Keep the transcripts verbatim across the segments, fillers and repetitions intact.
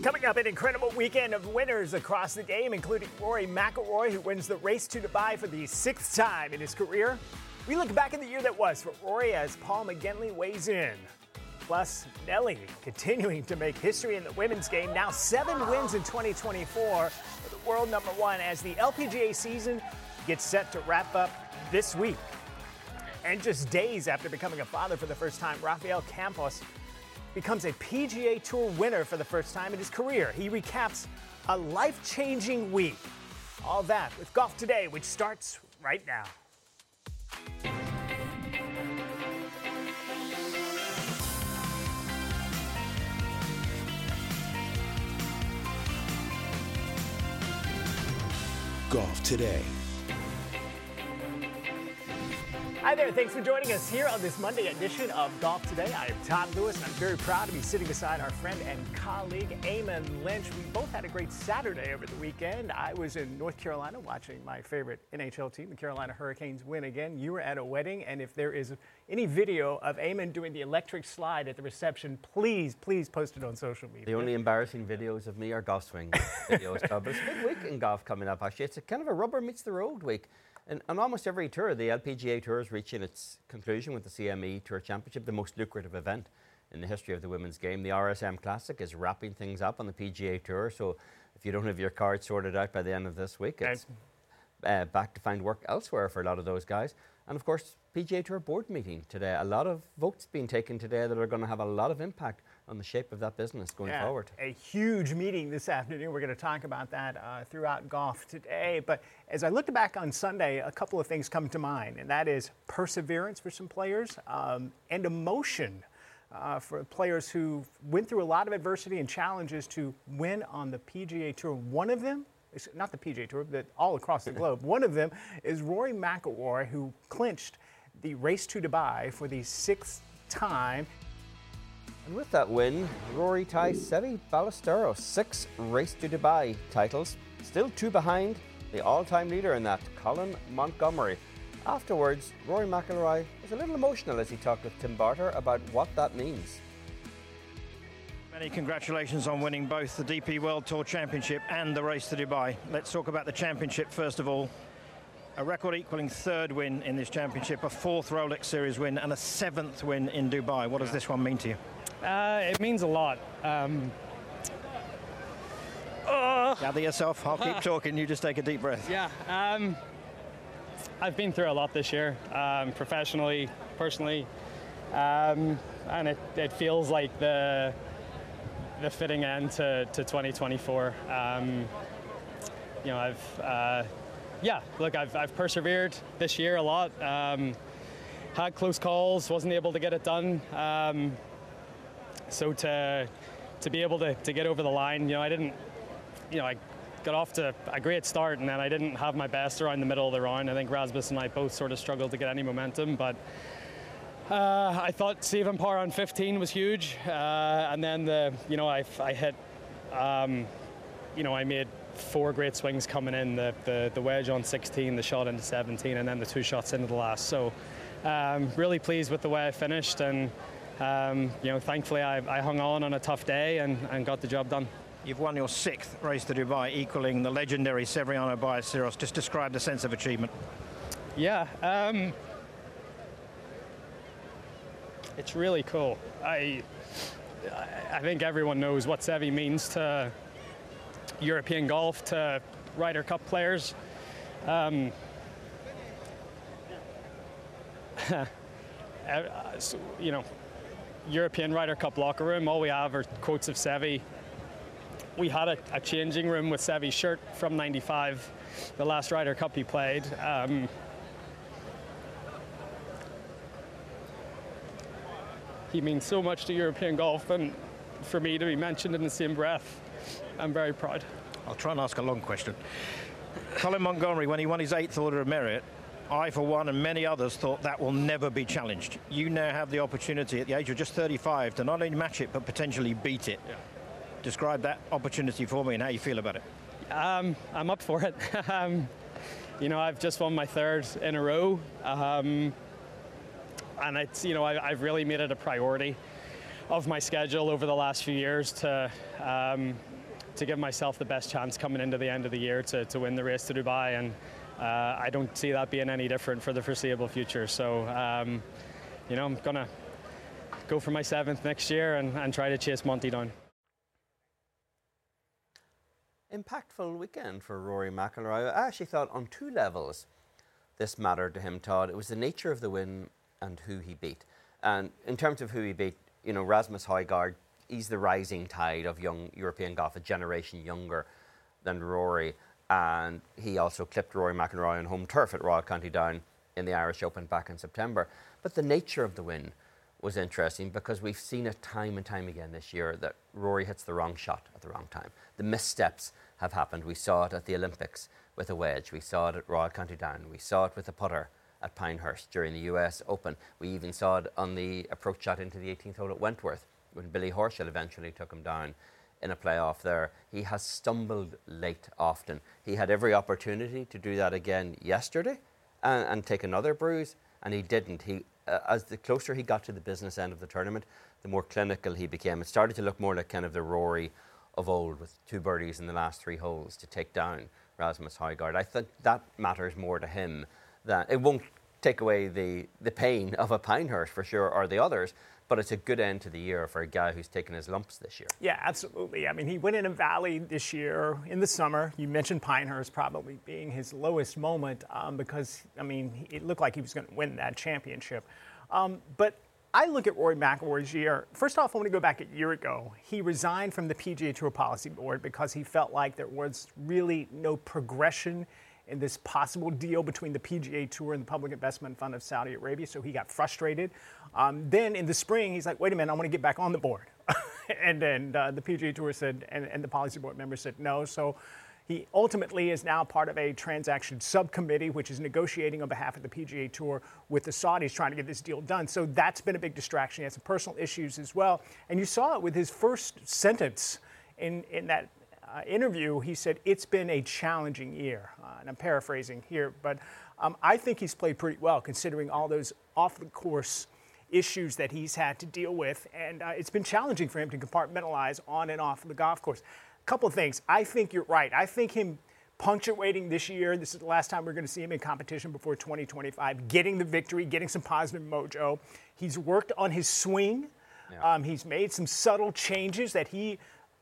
Coming up, an incredible weekend of winners across the game, including Rory McIlroy, who wins the Race to Dubai for the sixth time in his career. We look back at the year that was for Rory as Paul McGinley weighs in. Plus, Nelly continuing to make history in the women's game. Now seven wins in twenty twenty-four for the world number one as the L P G A season gets set to wrap up this week. And just days after becoming a father for the first time, Rafael Campos becomes a P G A Tour winner for the first time in his career. He recaps a life-changing week. All that with Golf Today, which starts right now. Golf Today. Hi there, thanks for joining us here on this Monday edition of Golf Today. I am Todd Lewis, and I'm very proud to be sitting beside our friend and colleague, Eamon Lynch. We both had a great Saturday over the weekend. I was in North Carolina watching my favorite N H L team, the Carolina Hurricanes, win again. You were at a wedding, and if there is any video of Eamon doing the electric slide at the reception, please, please post it on social media. The only embarrassing videos of me are golf swing videos, Todd. But it's a big week in golf coming up, actually. It's a kind of a rubber meets the road week. And on almost every tour, the L P G A Tour is reaching its conclusion with the C M E Tour Championship, the most lucrative event in the history of the women's game. The R S M Classic is wrapping things up on the P G A Tour, so if you don't have your card sorted out by the end of this week, it's uh, back to find work elsewhere for a lot of those guys. And of course, P G A Tour board meeting today. A lot of votes being taken today that are going to have a lot of impact on the shape of that business going yeah, forward. A huge meeting this afternoon. We're going to talk about that uh, throughout Golf Today. But as I looked back on Sunday, a couple of things come to mind, and that is perseverance for some players um, and emotion uh, for players who went through a lot of adversity and challenges to win on the P G A Tour. One of them, not the P G A Tour, but all across the globe, one of them is Rory McIlroy, who clinched the Race to Dubai for the sixth time. And with that win, Rory ties Seve Ballesteros six Race to Dubai titles, still two behind the all-time leader in that, Colin Montgomerie. Afterwards, Rory McIlroy was a little emotional as he talked with Tim Barter about what that means. Many congratulations on winning both the D P World Tour Championship and the Race to Dubai. Let's talk about the championship first of all. A record-equaling third win in this championship, a fourth Rolex Series win, and a seventh win in Dubai. What does this one mean to you? Uh, it means a lot. Um, uh, Gather yourself. I'll keep talking. You just take a deep breath. Yeah. Um, I've been through a lot this year, um, professionally, personally, um, and it, it feels like the the fitting end to, to twenty twenty-four. Um, you know, I've uh, yeah. Look, I've I've persevered this year a lot. Um, had close calls, wasn't able to get it done. Um, So to to be able to, to get over the line, you know, I didn't, you know, I got off to a great start and then I didn't have my best around the middle of the round. I think Rasmus and I both sort of struggled to get any momentum, but uh, I thought saving par on fifteen was huge. Uh, and then the, you know, I, I hit, um, you know, I made four great swings coming in, the, the, the wedge on sixteen, the shot into seventeen, and then the two shots into the last. So um, really pleased with the way I finished, and Um, you know, thankfully I, I hung on on a tough day and, and got the job done. You've won your sixth Race to Dubai, equaling the legendary Severiano Ballesteros. Just describe the sense of achievement. Yeah, um, it's really cool. I, I think everyone knows what Seve means to European golf, to Ryder Cup players. Um, so, you know, European Ryder Cup locker room, all we have are quotes of Seve. We had a, a changing room with Seve's shirt from ninety-five, the last Ryder Cup he played. Um, he means so much to European golf, and for me to be mentioned in the same breath, I'm very proud. I'll try and ask a long question. Colin Montgomerie, when he won his eighth Order of Merit, I, for one, and many others thought that will never be challenged. You now have the opportunity at the age of just thirty-five to not only match it, but potentially beat it. Yeah. Describe that opportunity for me and how you feel about it. Um, I'm up for it. um, you know, I've just won my third in a row. Um, and it's, you know, I, I've really made it a priority of my schedule over the last few years to, um, to give myself the best chance coming into the end of the year to, to win the race to Dubai, and uh, I don't see that being any different for the foreseeable future. So, um, you know, I'm going to go for my seventh next year and, and try to chase Monty down. Impactful weekend for Rory McIlroy. I actually thought on two levels this mattered to him, Todd. It was the nature of the win and who he beat. And in terms of who he beat, you know, Rasmus Højgaard, he's the rising tide of young European golf, a generation younger than Rory. And he also clipped Rory McIlroy on home turf at Royal County Down in the Irish Open back in September. But the nature of the win was interesting because we've seen it time and time again this year that Rory hits the wrong shot at the wrong time. The missteps have happened. We saw it at the Olympics with a wedge. We saw it at Royal County Down. We saw it with a putter at Pinehurst during the U S Open. We even saw it on the approach shot into the eighteenth hole at Wentworth when Billy Horschel eventually took him down in a playoff there. He has stumbled late often. He had every opportunity to do that again yesterday and, and take another bruise, and he didn't. He, uh, as the closer he got to the business end of the tournament, the more clinical he became. It started to look more like kind of the Rory of old with two birdies in the last three holes to take down Rasmus Højgaard. I think that matters more to him. That it won't take away the, the pain of a Pinehurst for sure, or the others, but it's a good end to the year for a guy who's taken his lumps this year. Yeah, absolutely. I mean, he went in a valley this year in the summer. You mentioned Pinehurst probably being his lowest moment um, because, I mean, it looked like he was going to win that championship. Um, but I look at Rory McIlroy's year. First off, I want to go back a year ago. He resigned from the P G A Tour Policy Board because he felt like there was really no progression in this possible deal between the P G A Tour and the Public Investment Fund of Saudi Arabia, so he got frustrated. Um, then in the spring, he's like, wait a minute, I want to get back on the board. and then uh, the P G A Tour said, and, and the Policy Board members said no. So he ultimately is now part of a transaction subcommittee, which is negotiating on behalf of the P G A Tour with the Saudis trying to get this deal done. So that's been a big distraction. He had some personal issues as well. And you saw it with his first sentence in, in that Uh, interview. He said, it's been a challenging year. Uh, and I'm paraphrasing here, but um, I think he's played pretty well considering all those off-the-course issues that he's had to deal with. And uh, it's been challenging for him to compartmentalize on and off the golf course. A couple of things. I think you're right. I think him punctuating this year, this is the last time we're going to see him in competition before twenty twenty-five, getting the victory, getting some positive mojo. He's worked on his swing. Yeah. Um, he's made some subtle changes that he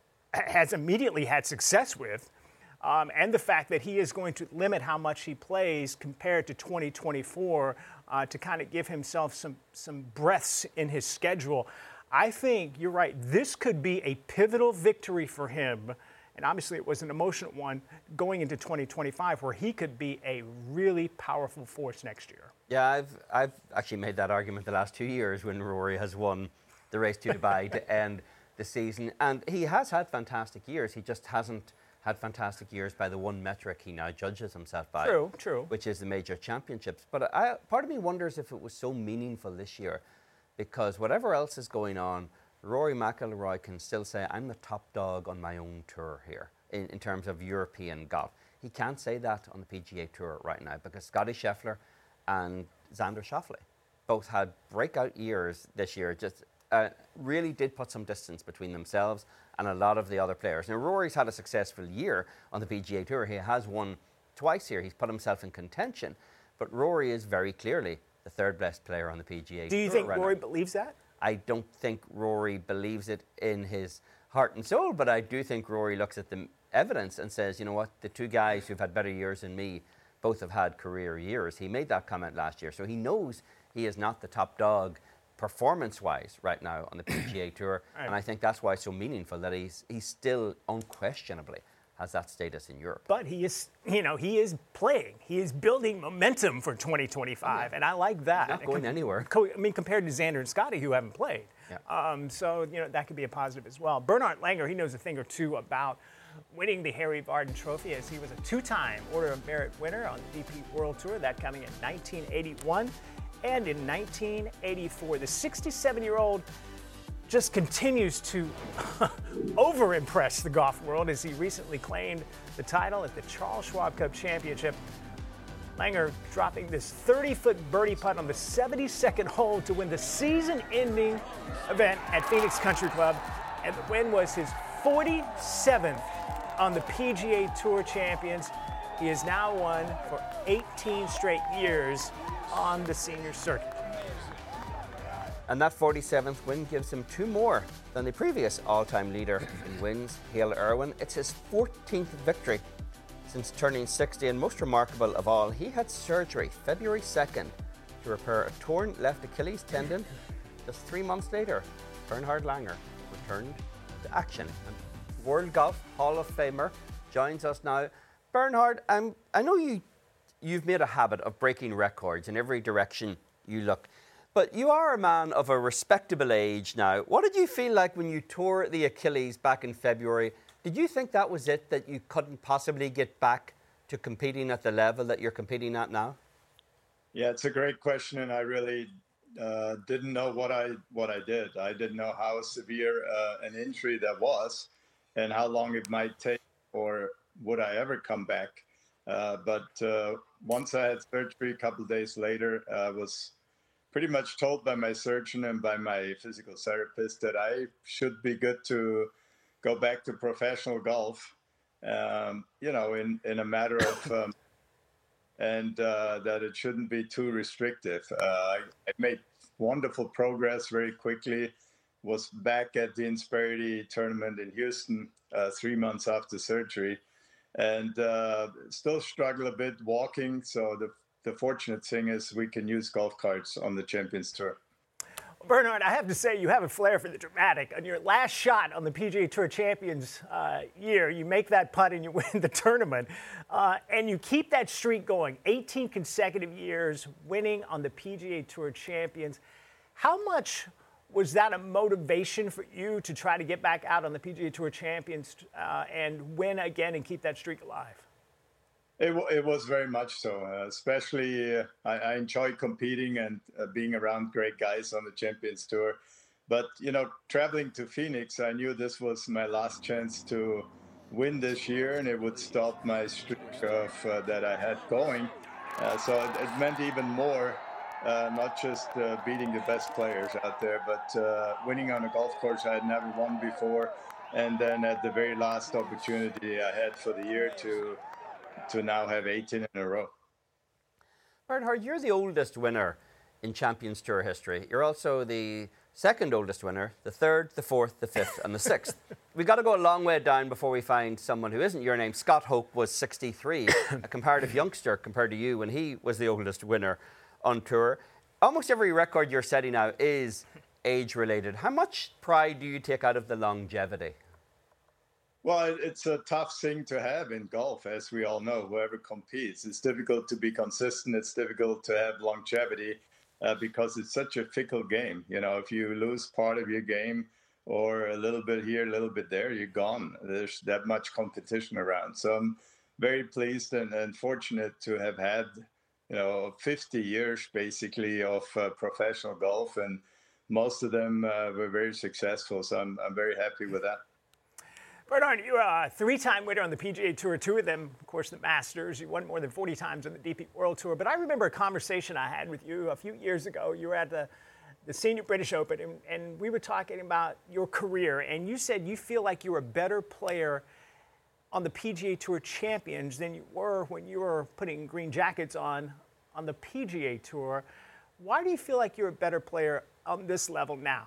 has immediately had success with, um, and the fact that he is going to limit how much he plays compared to twenty twenty-four uh, to kind of give himself some, some breaths in his schedule. I think you're right. This could be a pivotal victory for him, and obviously it was an emotional one, going into twenty twenty-five where he could be a really powerful force next year. Yeah, I've, I've actually made that argument the last two years when Rory has won the race to Dubai to end the season, and he has had fantastic years. He just hasn't had fantastic years by the one metric he now judges himself by. True, true. Which is the major championships. But I, part of me wonders if it was so meaningful this year, because whatever else is going on, Rory McIlroy can still say, I'm the top dog on my own tour here in, in terms of European golf. He can't say that on the P G A Tour right now because Scotty Scheffler and Xander Schauffele both had breakout years this year. Just Uh, really did put some distance between themselves and a lot of the other players. Now, Rory's had a successful year on the P G A Tour. He has won twice here. He's put himself in contention. But Rory is very clearly the third best player on the P G A Tour. Do you think right Rory now. believes that? I don't think Rory believes it in his heart and soul, but I do think Rory looks at the evidence and says, you know what, the two guys who've had better years than me both have had career years. He made that comment last year, so he knows he is not the top dog performance-wise right now on the P G A Tour, right. And I think that's why it's so meaningful that he's he's still unquestionably has that status in Europe. But he is, you know, he is playing. He is building momentum for twenty twenty-five, yeah. And I like that. He's not going com- anywhere. Co- I mean, compared to Xander and Scotty, who haven't played. Yeah. Um, so, you know, that could be a positive as well. Bernhard Langer, he knows a thing or two about winning the Harry Vardon Trophy, as he was a two-time Order of Merit winner on the D P World Tour, that coming in nineteen eighty-one. And in nineteen eighty-four, the sixty-seven-year-old just continues to over-impress the golf world as he recently claimed the title at the Charles Schwab Cup Championship. Langer dropping this thirty-foot birdie putt on the seventy-second hole to win the season-ending event at Phoenix Country Club. And the win was his forty-seventh on the P G A Tour Champions. He has now won for eighteen straight years on the senior circuit. And that forty-seventh win gives him two more than the previous all-time leader in wins, Hale Irwin. It's his fourteenth victory since turning sixty, and most remarkable of all, he had surgery February second to repair a torn left Achilles tendon. Just three months later, Bernhard Langer returned to action. And World Golf Hall of Famer joins us now. Bernhard, um, I know you, you've made a habit of breaking records in every direction you look, but you are a man of a respectable age now. What did you feel like when you tore the Achilles back in February? Did you think that was it, that you couldn't possibly get back to competing at the level that you're competing at now? Yeah, it's a great question, and I really uh, didn't know what I what I did. I didn't know how severe uh, an injury that was and how long it might take, or would I ever come back. Uh, but uh, once I had surgery a couple of days later, I was pretty much told by my surgeon and by my physical therapist that I should be good to go back to professional golf, um, you know, in, in a matter of, um, and uh, that it shouldn't be too restrictive. Uh, I, I made wonderful progress very quickly, was back at the Insperity tournament in Houston uh, three months after surgery, and uh, still struggle a bit walking. So the, the fortunate thing is we can use golf carts on the Champions Tour. Bernhard, I have to say, you have a flair for the dramatic. On your last shot on the P G A Tour Champions uh, year, you make that putt and you win the tournament. Uh, and you keep that streak going, eighteen consecutive years winning on the P G A Tour Champions. How much was that a motivation for you to try to get back out on the P G A Tour Champions uh, and win again and keep that streak alive? It, it was very much so, uh, especially uh, I, I enjoy competing and uh, being around great guys on the Champions Tour. But, you know, traveling to Phoenix, I knew this was my last chance to win this year, and it would stop my streak of, uh, that I had going. Uh, so it, it meant even more, uh, not just uh, beating the best players out there, but uh, winning on a golf course I had never won before. And then at the very last opportunity I had for the year to to now have eighteen in a row. Bernhard, you're the oldest winner in Champions Tour history. You're also the second oldest winner, the third, the fourth, the fifth, and the sixth. We've got to go a long way down before we find someone who isn't your name. Scott Hope was sixty-three, a comparative youngster compared to you when he was the oldest winner on tour. Almost every record you're setting now is age-related. How much pride do you take out of the longevity? Well, it's a tough thing to have in golf, as we all know, whoever competes. It's difficult to be consistent. It's difficult to have longevity uh, because it's such a fickle game. You know, if you lose part of your game or a little bit here, a little bit there, you're gone. There's that much competition around. So I'm very pleased and, and fortunate to have had, you know, fifty years basically of uh, professional golf, and most of them uh, were very successful. So I'm, I'm very happy with that. Bernhard, you're a three-time winner on the P G A Tour, two of them, of course, the Masters. You won more than forty times on the D P World Tour. But I remember a conversation I had with you a few years ago. You were at the, the Senior British Open, and, and we were talking about your career. And you said you feel like you're a better player on the P G A Tour Champions than you were when you were putting green jackets on on the P G A Tour. Why do you feel like you're a better player on this level now?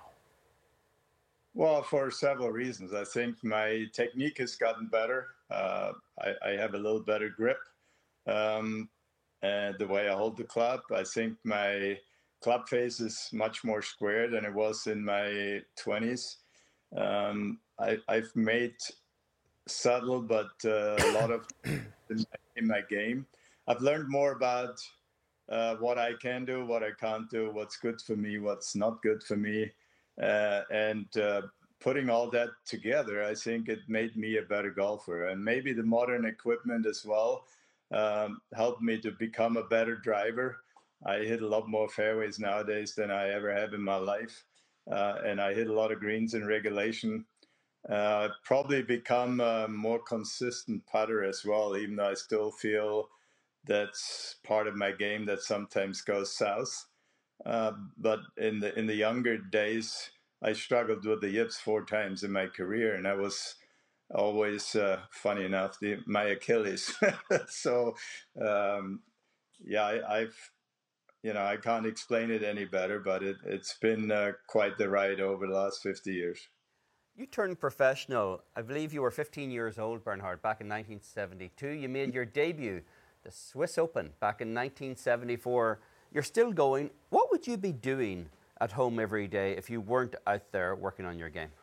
Well, for several reasons. I think my technique has gotten better. Uh, I, I have a little better grip. Um, and the way I hold the club, I think my club face is much more square than it was in my twenties. Um, I, I've made subtle, but uh, a lot of in my, in my game. I've learned more about uh, what I can do, what I can't do, what's good for me, what's not good for me. Uh, and uh, putting all that together, I think it made me a better golfer. And maybe the modern equipment as well um, helped me to become a better driver. I hit a lot more fairways nowadays than I ever have in my life. Uh, and I hit a lot of greens in regulation. Uh, I've probably become a more consistent putter as well, even though I still feel that's part of my game that sometimes goes south. Uh, but in the in the younger days, I struggled with the yips four times in my career, and I was always, uh, funny enough, the, my Achilles. so, um, yeah, I, I've, you know, I can't explain it any better, but it, it's been uh, quite the ride over the last fifty years. You turned professional, I believe you were fifteen years old, Bernhard, back in nineteen seventy-two. You made your debut, the Swiss Open, back in nineteen seventy-four. You're still going. What would you be doing at home every day if you weren't out there working on your game?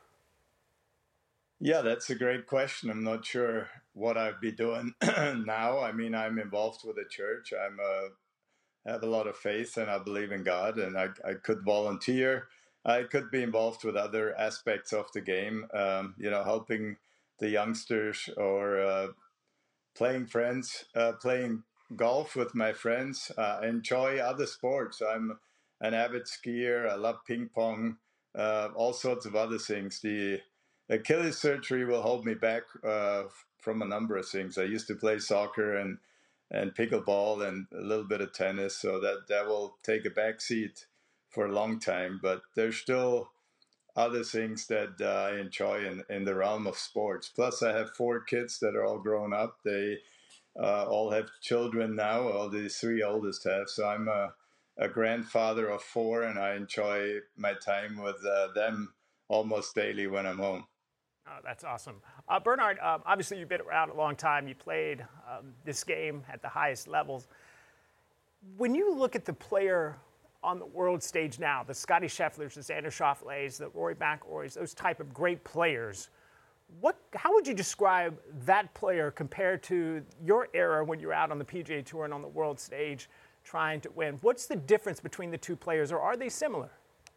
Yeah, that's a great question. I'm not sure what I'd be doing now. I mean, I'm involved with the church. I'm a have a lot of faith and I believe in God, and I, I could volunteer. I could be involved with other aspects of the game, um, you know, helping the youngsters or uh, playing friends, uh, playing golf with my friends, uh, enjoy other sports. I'm an avid skier. I love ping pong, uh, all sorts of other things. The Achilles surgery will hold me back uh, from a number of things. I used to play soccer and and pickleball and a little bit of tennis, so that, that will take a back seat for a long time. But there's still other things that uh, I enjoy in, in the realm of sports. Plus, I have four kids that are all grown up. They uh, all have children now, all the three oldest have. So I'm a, a grandfather of four, and I enjoy my time with uh, them almost daily when I'm home. Oh, that's awesome. Uh, Bernhard, um, obviously you've been around a long time. You played um, this game at the highest levels. When you look at the player on the world stage now, the Scottie Schefflers, the Xander Schauffele's, the Rory McIlroys, those type of great players, what, how would you describe that player compared to your era when you were out on the P G A Tour and on the world stage trying to win? What's the difference between the two players, or are they similar?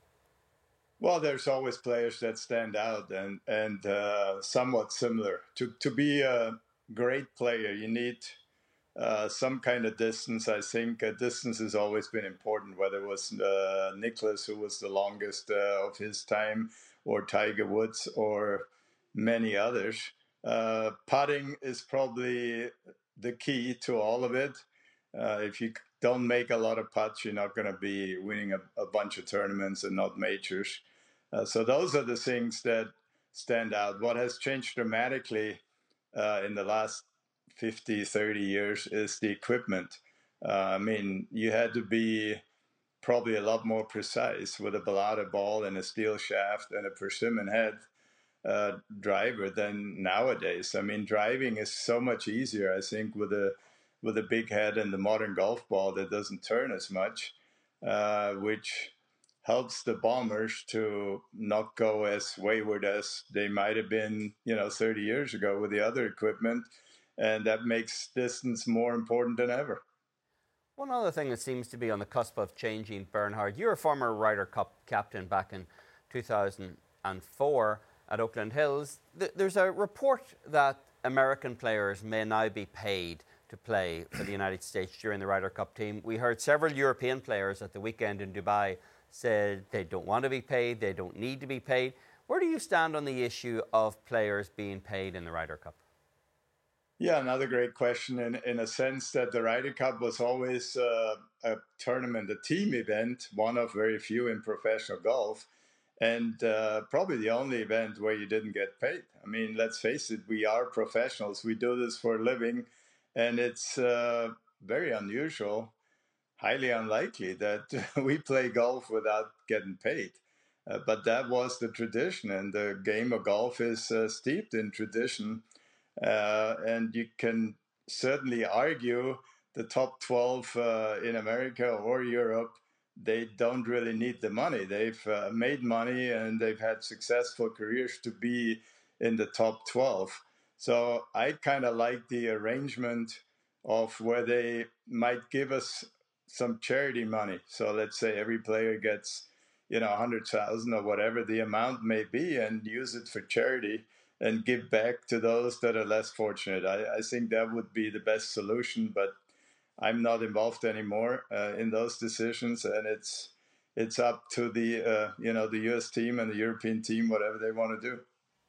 Well, there's always players that stand out and and uh, somewhat similar. To to be a great player, you need uh, some kind of distance. I think uh, distance has always been important, whether it was uh, Nicklaus, who was the longest uh, of his time, or Tiger Woods, or many others. Uh, putting is probably the key to all of it. Uh, if you don't make a lot of putts, you're not going to be winning a, a bunch of tournaments and not majors. Uh, so those are the things that stand out. What has changed dramatically uh, in the last fifty, thirty years is the equipment. Uh, I mean, you had to be probably a lot more precise with a Balata ball and a steel shaft and a persimmon head uh, driver than nowadays. I mean, driving is so much easier, I think, with a with a big head and the modern golf ball that doesn't turn as much, uh, which helps the bombers to not go as wayward as they might have been, you know, thirty years ago with the other equipment. And that makes distance more important than ever. One other thing that seems to be on the cusp of changing, Bernhard, you're a former Ryder Cup captain back in two thousand four at Oakland Hills. There's a report that American players may now be paid to play for the United States during the Ryder Cup team. We heard several European players at the weekend in Dubai said they don't want to be paid, they don't need to be paid. Where do you stand on the issue of players being paid in the Ryder Cup? Yeah, another great question in, in a sense that the Ryder Cup was always uh, a tournament, a team event, one of very few in professional golf, and uh, probably the only event where you didn't get paid. I mean, let's face it, we are professionals. We do this for a living, and it's uh, very unusual, highly unlikely that we play golf without getting paid. Uh, but that was the tradition, and the game of golf is uh, steeped in tradition. Uh, and you can certainly argue the top twelve uh, in America or Europe, they don't really need the money. They've uh, made money and they've had successful careers to be in the top twelve. So I kind of like the arrangement of where they might give us some charity money. So let's say every player gets, you know, one hundred thousand or whatever the amount may be, and use it for charity and give back to those that are less fortunate. I, I think that would be the best solution, but I'm not involved anymore uh, in those decisions, and it's it's up to the uh, you know the U S team and the European team, whatever they want to do.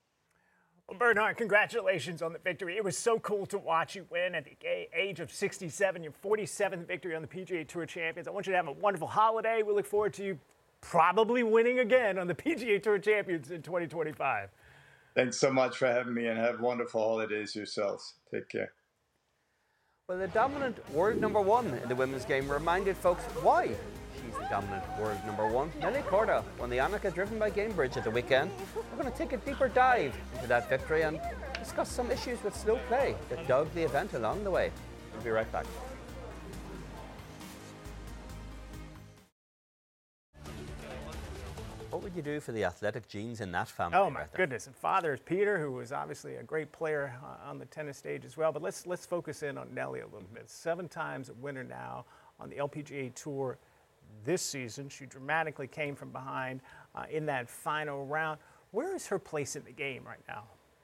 Well, Bernhard, congratulations on the victory. It was so cool to watch you win at the age of sixty-seven, your forty-seventh victory on the P G A Tour Champions. I want you to have a wonderful holiday. We look forward to you probably winning again on the P G A Tour Champions in twenty twenty-five. Thanks so much for having me, and have wonderful holidays yourselves. Take care. Well, the dominant world number one in the women's game reminded folks why she's the dominant world number one. Nelly Korda won the Annika driven by Gamebridge at the weekend. We're going to take a deeper dive into that victory and discuss some issues with slow play that dogged the event along the way. We'll be right back. What would you do for the athletic genes in that family? Oh my goodness! And father is Peter, who was obviously a great player uh, on the tennis stage as well. But let's let's focus in on Nelly a little bit. Seven times a winner now on the L P G A Tour this season. She dramatically came from behind uh, in that final round. Where is her place in the game right now?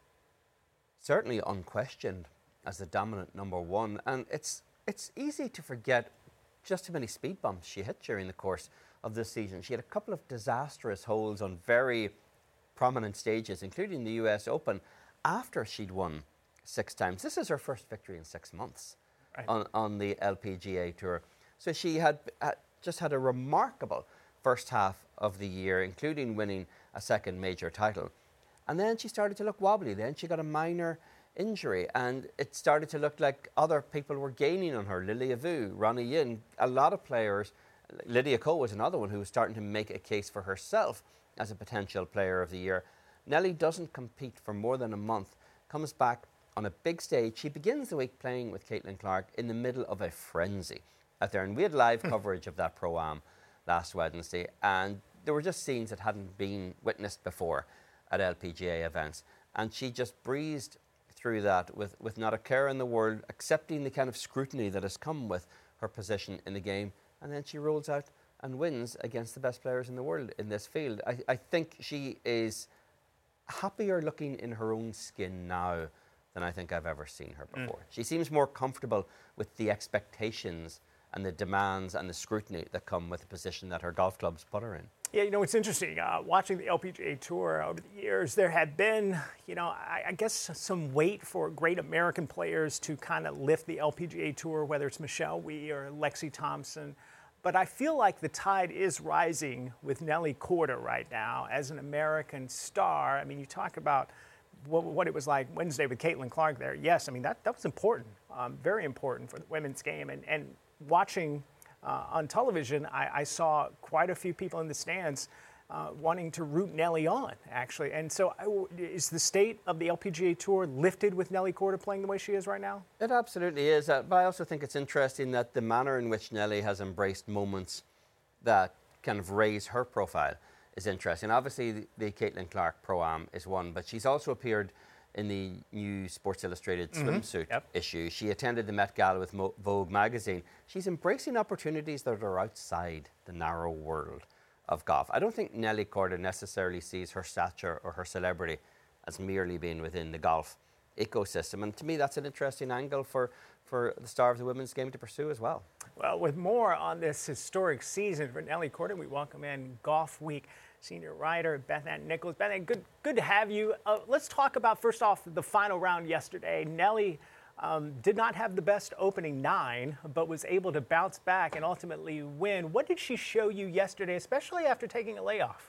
Certainly unquestioned as the dominant number one, and it's it's easy to forget just how many speed bumps she hit during the course of this season. She had a couple of disastrous holes on very prominent stages, including the U S Open, after she'd won six times. This is her first victory in six months right. on, on the L P G A Tour. So she had uh, just had a remarkable first half of the year, including winning a second major title. And then she started to look wobbly. Then she got a minor injury, and it started to look like other people were gaining on her. Lilia Vu, Ronnie Yin, a lot of players. Lydia Ko was another one who was starting to make a case for herself as a potential player of the year. Nelly doesn't compete for more than a month, comes back on a big stage. She begins the week playing with Caitlin Clark in the middle of a frenzy out there. And we had live coverage of that Pro-Am last Wednesday, and there were just scenes that hadn't been witnessed before at L P G A events. And she just breezed through that with, with not a care in the world, accepting the kind of scrutiny that has come with her position in the game. And then she rolls out and wins against the best players in the world in this field. I, I think she is happier looking in her own skin now than I think I've ever seen her before. Mm. She seems more comfortable with the expectations and the demands and the scrutiny that come with the position that her golf clubs put her in. Yeah, you know, it's interesting. Uh, watching the L P G A Tour over the years, there have been, you know, I, I guess some wait for great American players to kind of lift the L P G A Tour, whether it's Michelle Wie or Lexi Thompson. But I feel like the tide is rising with Nelly Korda right now as an American star. I mean, you talk about what, what it was like Wednesday with Caitlin Clark there. Yes, I mean, that, that was important, um, very important for the women's game. And, and watching uh, on television, I, I saw quite a few people in the stands uh, wanting to root Nelly on, actually. And so I, is the state of the L P G A Tour lifted with Nelly Korda playing the way she is right now? It absolutely is. Uh, but I also think it's interesting that the manner in which Nelly has embraced moments that kind of raise her profile is interesting. Obviously, the, the Caitlin Clark Pro-Am is one, but she's also appeared in the new Sports Illustrated mm-hmm. swimsuit yep. issue. She attended the Met Gala with Mo- Vogue magazine. She's embracing opportunities that are outside the narrow world of golf. I don't think Nelly Korda necessarily sees her stature or her celebrity as merely being within the golf ecosystem. And to me, that's an interesting angle for, for the star of the women's game to pursue as well. Well, with more on this historic season for Nelly Korda, we welcome in Golf Week senior writer Beth Ann Nichols. Beth Ann, good, good to have you. Uh, let's talk about, first off, the final round yesterday. Nelly um, did not have the best opening nine, but was able to bounce back and ultimately win. What did she show you yesterday, especially after taking a layoff?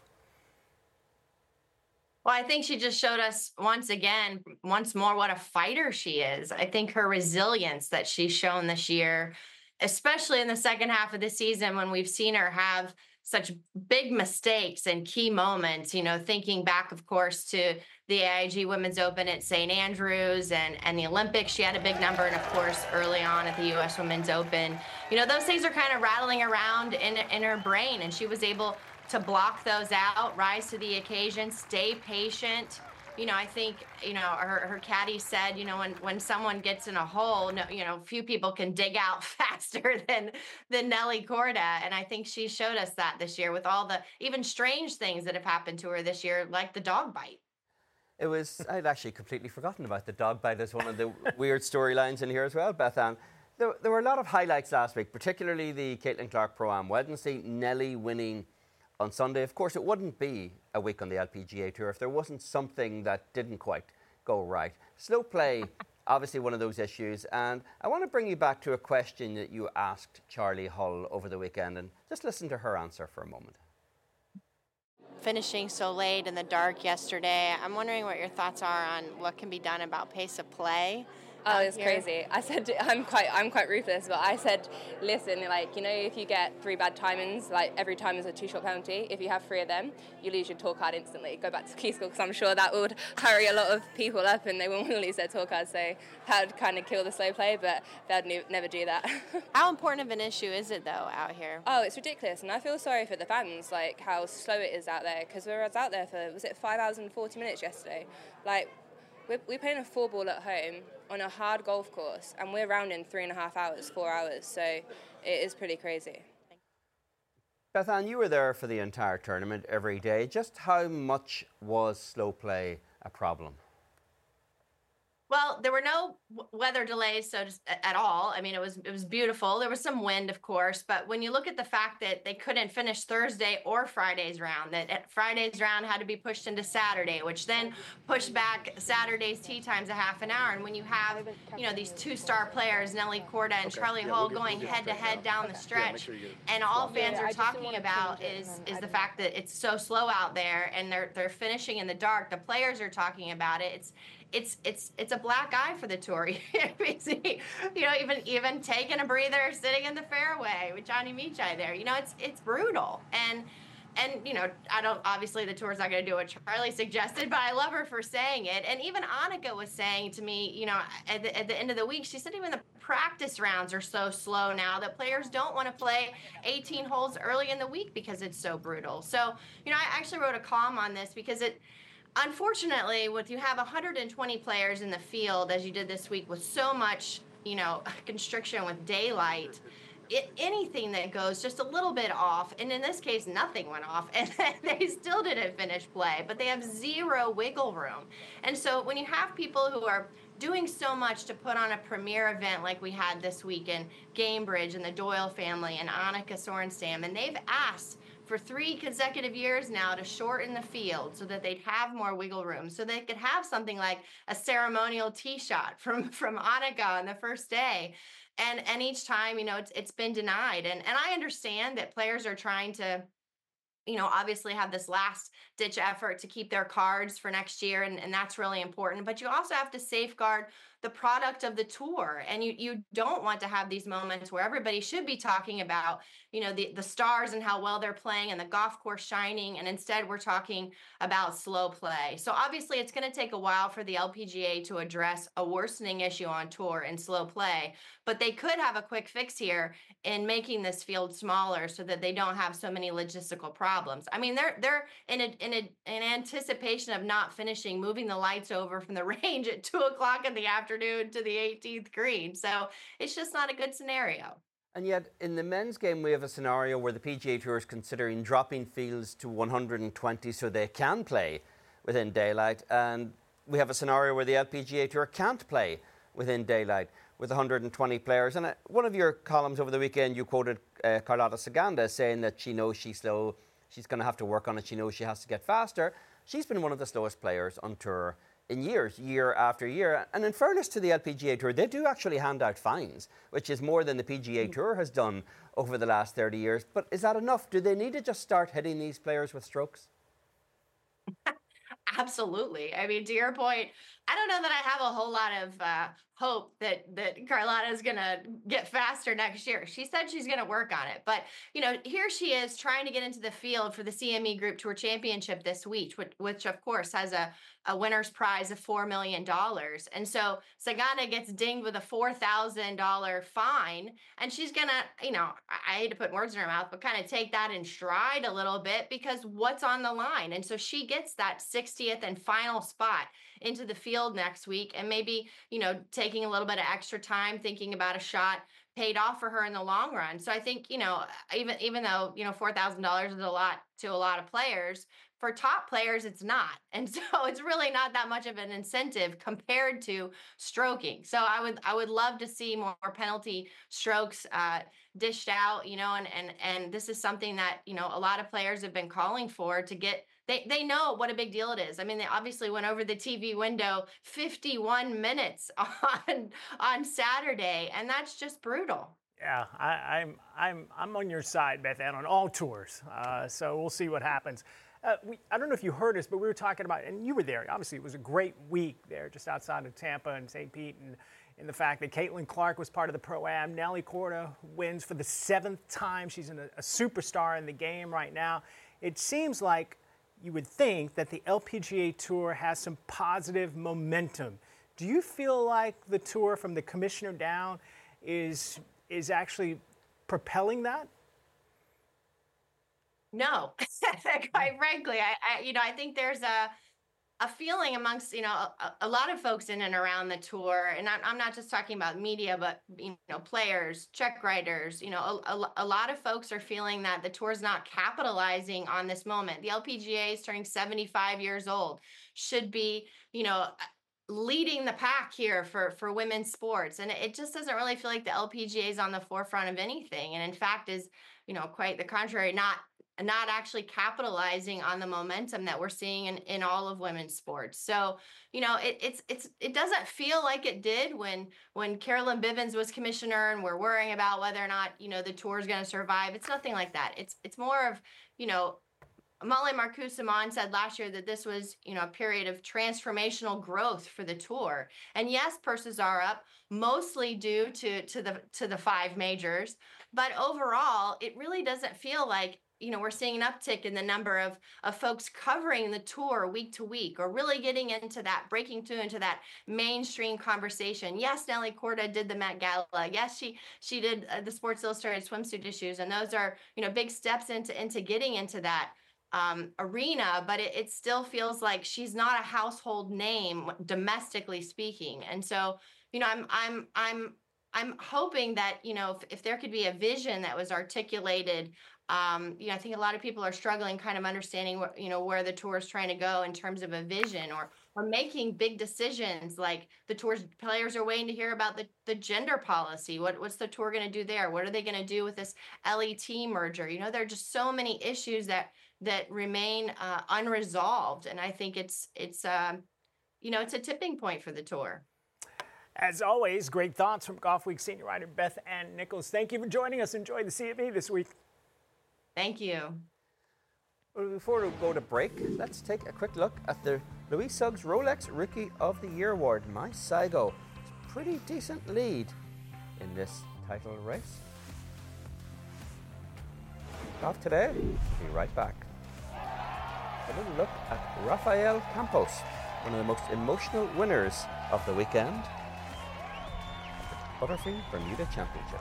Well, I think she just showed us once again, once more, what a fighter she is. I think her resilience that she's shown this year, especially in the second half of the season when we've seen her have such big mistakes and key moments, you know, thinking back, of course, to the A I G Women's Open at Saint Andrews and, and the Olympics. She had a big number. And, of course, early on at the U S Women's Open. You know, those things are kind of rattling around in, in her brain, and she was able to block those out, rise to the occasion, stay patient. You know, I think, you know, her, her caddy said, you know, when, when someone gets in a hole, no, you know, few people can dig out faster than, than Nelly Korda. And I think she showed us that this year with all the even strange things that have happened to her this year, like the dog bite. It was, I'd actually completely forgotten about the dog bite as one of the weird storylines in here as well, Beth Ann. There, there were a lot of highlights last week, particularly the Caitlin Clark Pro-Am Wednesday, Nelly winning on Sunday. Of course, it wouldn't be a week on the L P G A Tour if there wasn't something that didn't quite go right. Slow play, obviously one of those issues. And I want to bring you back to a question that you asked Charlie Hull over the weekend, and just listen to her answer for a moment. finishing so late in the dark yesterday. I'm wondering what your thoughts are on what can be done about pace of play. Oh, it's here. Crazy. I said, I'm quite I'm quite ruthless, but I said, listen, like, you know, if you get three bad timings, like every time is a two-shot penalty. If you have three of them, you lose your tour card instantly. Go back to key school, because I'm sure that would hurry a lot of people up and they won't want to lose their tour card. So that would kind of kill the slow play, but they'd ne- never do that. How important of an issue is it, though, out here? Oh, it's ridiculous. And I feel sorry for the fans, like how slow it is out there, because we were out there for, was it five hours and forty minutes yesterday? Like, we're, we're playing a four ball at home on a hard golf course, and we're rounding three and a half hours, four hours, so it is pretty crazy. Beth-Ann, you were there for the entire tournament every day. Just how much was slow play a problem? Well, there were no w- weather delays, so just a- at all. I mean, it was it was beautiful. There was some wind, of course, but when you look at the fact that they couldn't finish Thursday or Friday's round, that at Friday's round had to be pushed into Saturday, which then pushed back Saturday's tee times a half an hour. And when you have, you know, these two-star players, Nelly Korda and okay. Charlie yeah, Hull, we'll going head-to-head down the stretch, yeah, and all fans yeah, are talking about is is the fact that it's so slow out there, and they're they're finishing in the dark. The players are talking about it. It's It's it's it's a black eye for the tour. You know, even even taking a breather, sitting in the fairway with Johnny Michai there. You know, it's it's brutal. And and you know, I don't obviously the tour's not going to do what Charlie suggested, but I love her for saying it. And even Annika was saying to me, you know, at the, at the end of the week, she said even the practice rounds are so slow now that players don't want to play eighteen holes early in the week because it's so brutal. So, you know, I actually wrote a column on this because it. Unfortunately, with you have one hundred twenty players in the field, as you did this week, with so much, you know, constriction with daylight, it, anything that goes just a little bit off, and in this case, nothing went off, and they still didn't finish play, but they have zero wiggle room. And so when you have people who are doing so much to put on a premier event like we had this week in Gamebridge and the Doyle family and Annika Sorenstam, and they've asked for three consecutive years now to shorten the field so that they'd have more wiggle room, so they could have something like a ceremonial tee shot from, from Annika on the first day. And and each time, you know, it's it's been denied. And and I understand that players are trying to, you know, obviously have this last ditch effort to keep their cards for next year. And, and that's really important. But you also have to safeguard the product of the tour. And you you don't want to have these moments where everybody should be talking about, you know, the, the stars and how well they're playing and the golf course shining. And instead we're talking about slow play. So obviously it's going to take a while for the L P G A to address a worsening issue on tour and slow play. But they could have a quick fix here in making this field smaller so that they don't have so many logistical problems. I mean, they're they're in a, in a, in anticipation of not finishing, moving the lights over from the range at two o'clock in the afternoon to the eighteenth green. So it's just not a good scenario. And yet, in the men's game, we have a scenario where the P G A Tour is considering dropping fields to one hundred twenty so they can play within daylight. And we have a scenario where the L P G A Tour can't play within daylight with one hundred twenty players. And uh, one of your columns over the weekend, you quoted uh, Carlota Saganda saying that she knows she's slow, she's going to have to work on it, she knows she has to get faster. She's been one of the slowest players on tour in years, year after year. And in fairness to the L P G A Tour, they do actually hand out fines, which is more than the P G A Tour has done over the last thirty years. But is that enough? Do they need to just start hitting these players with strokes? Absolutely. I mean, to your point, I don't know that I have a whole lot of uh, hope that that Carlota is going to get faster next year. She said she's going to work on it. But, you know, here she is trying to get into the field for the C M E Group Tour Championship this week, which, which of course, has a, a winner's prize of four million dollars. And so Sagana gets dinged with a four thousand dollars fine. And she's going to, you know, I, I hate to put words in her mouth, but kind of take that in stride a little bit because what's on the line? And so she gets that sixtieth and final spot into the field next week, and maybe, you know, taking a little bit of extra time thinking about a shot paid off for her in the long run. So I think, you know, even even though, you know, four thousand dollars is a lot to a lot of players, for top players, it's not. And so it's really not that much of an incentive compared to stroking. So I would I would love to see more penalty strokes uh, dished out, you know, and, and, and this is something that, you know, a lot of players have been calling for to get. They they know what a big deal it is. I mean, they obviously went over the T V window fifty-one minutes on on Saturday, and that's just brutal. Yeah, I, I'm I'm I'm on your side, Beth Ann, on all tours. Uh, so we'll see what happens. Uh, we, I don't know if you heard us, but we were talking about, and you were there. Obviously, it was a great week there just outside of Tampa and Saint Pete, and, and the fact that Caitlin Clark was part of the Pro-Am. Nelly Korda wins for the seventh time. She's in a, a superstar in the game right now. It seems like you would think that the L P G A Tour has some positive momentum. Do you feel like the tour from the commissioner down is is actually propelling that? No, quite frankly, I, I, you know, I think there's a a feeling amongst, you know, a, a lot of folks in and around the tour, and I'm, I'm not just talking about media, but, you know, players, check writers, you know, a, a, a lot of folks are feeling that the tour's not capitalizing on this moment. The L P G A is turning seventy-five years old, should be, you know, leading the pack here for, for women's sports. And it just doesn't really feel like the L P G A is on the forefront of anything. And in fact is, you know, quite the contrary, not not actually capitalizing on the momentum that we're seeing in, in all of women's sports. So, you know, it, it's it's it doesn't feel like it did when when Carolyn Bivens was commissioner and we're worrying about whether or not, you know, the tour is going to survive. It's nothing like that. It's it's more of, you know, Molly Marcoux-Simon said last year that this was, you know, a period of transformational growth for the tour. And yes, purses are up, mostly due to to the to the five majors, but overall, it really doesn't feel like, you know, we're seeing an uptick in the number of, of folks covering the tour week to week or really getting into that, breaking through into that mainstream conversation. Yes, Nelly Korda did the Met Gala. Yes, she she did uh, the Sports Illustrated swimsuit issues. And those are, you know, big steps into, into getting into that um, arena. But it, it still feels like she's not a household name, domestically speaking. And so, you know, I'm I'm I'm I'm hoping that, you know, if, if there could be a vision that was articulated. Um, you know, I think a lot of people are struggling kind of understanding what, you know, where the tour is trying to go in terms of a vision or or making big decisions like the tour's players are waiting to hear about the, the gender policy. What What's the tour going to do there? What are they going to do with this L E T merger? You know, there are just so many issues that that remain uh, unresolved. And I think it's, it's um, you know, it's a tipping point for the tour. As always, great thoughts from Golf Week senior writer Beth Ann Nichols. Thank you for joining us. Enjoy the C M E this week. Thank you. Well, before we go to break, let's take a quick look at the Louis Suggs Rolex Rookie of the Year Award. My Saigo, pretty decent lead in this title race. Off today, be right back. A little look at Rafael Campos, one of the most emotional winners of the weekend, the Butterfield Bermuda Championship.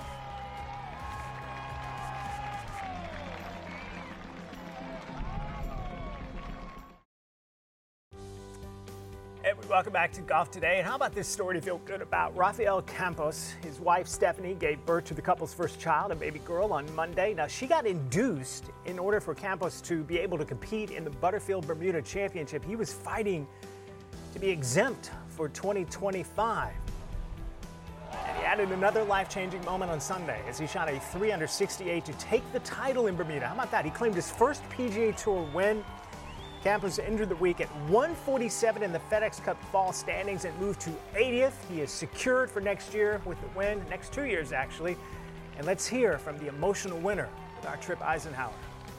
Welcome back to Golf Today. And how about this story to feel good about? Rafael Campos, his wife Stephanie, gave birth to the couple's first child, a baby girl, on Monday. Now, she got induced in order for Campos to be able to compete in the Butterfield Bermuda Championship. He was fighting to be exempt for twenty twenty-five. And he added another life-changing moment on Sunday as he shot a three under sixty-eight to take the title in Bermuda. How about that? He claimed his first P G A Tour win. Campos entered the week at one forty-seven in the FedEx Cup fall standings and moved to eightieth. He is secured for next year with the win, next two years actually. And let's hear from the emotional winner with our Trip Eisenhower.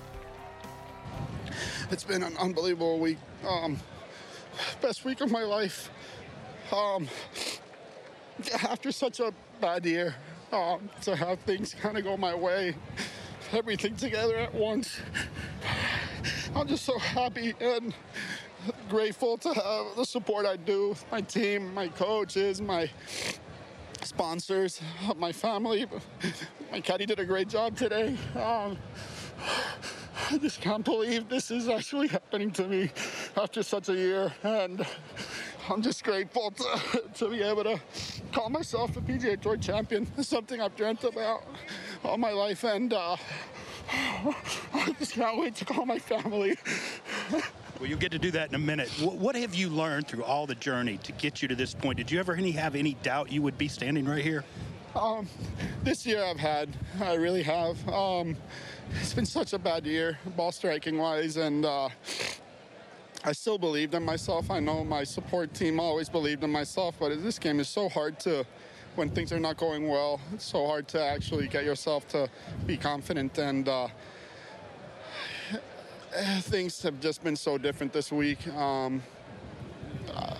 It's been an unbelievable week. Um, best week of my life. Um, after such a bad year, um, to have things kind of go my way, everything together at once. I'm just so happy and grateful to have the support I do, my team, my coaches, my sponsors, my family. My caddy did a great job today. Um, I just can't believe this is actually happening to me after such a year. And I'm just grateful to, to be able to call myself a P G A Tour champion. It's something I've dreamt about all my life. And uh, I just can't wait to call my family. Well, you'll get to do that in a minute. What, what have you learned through all the journey to get you to this point? Did you ever any, have any doubt you would be standing right here? Um, this year I've had, I really have. Um, it's been such a bad year, ball striking wise, and uh, I still believed in myself. I know my support team always believed in myself, but this game is so hard to, when things are not going well, it's so hard to actually get yourself to be confident. And uh, things have just been so different this week. Um, uh,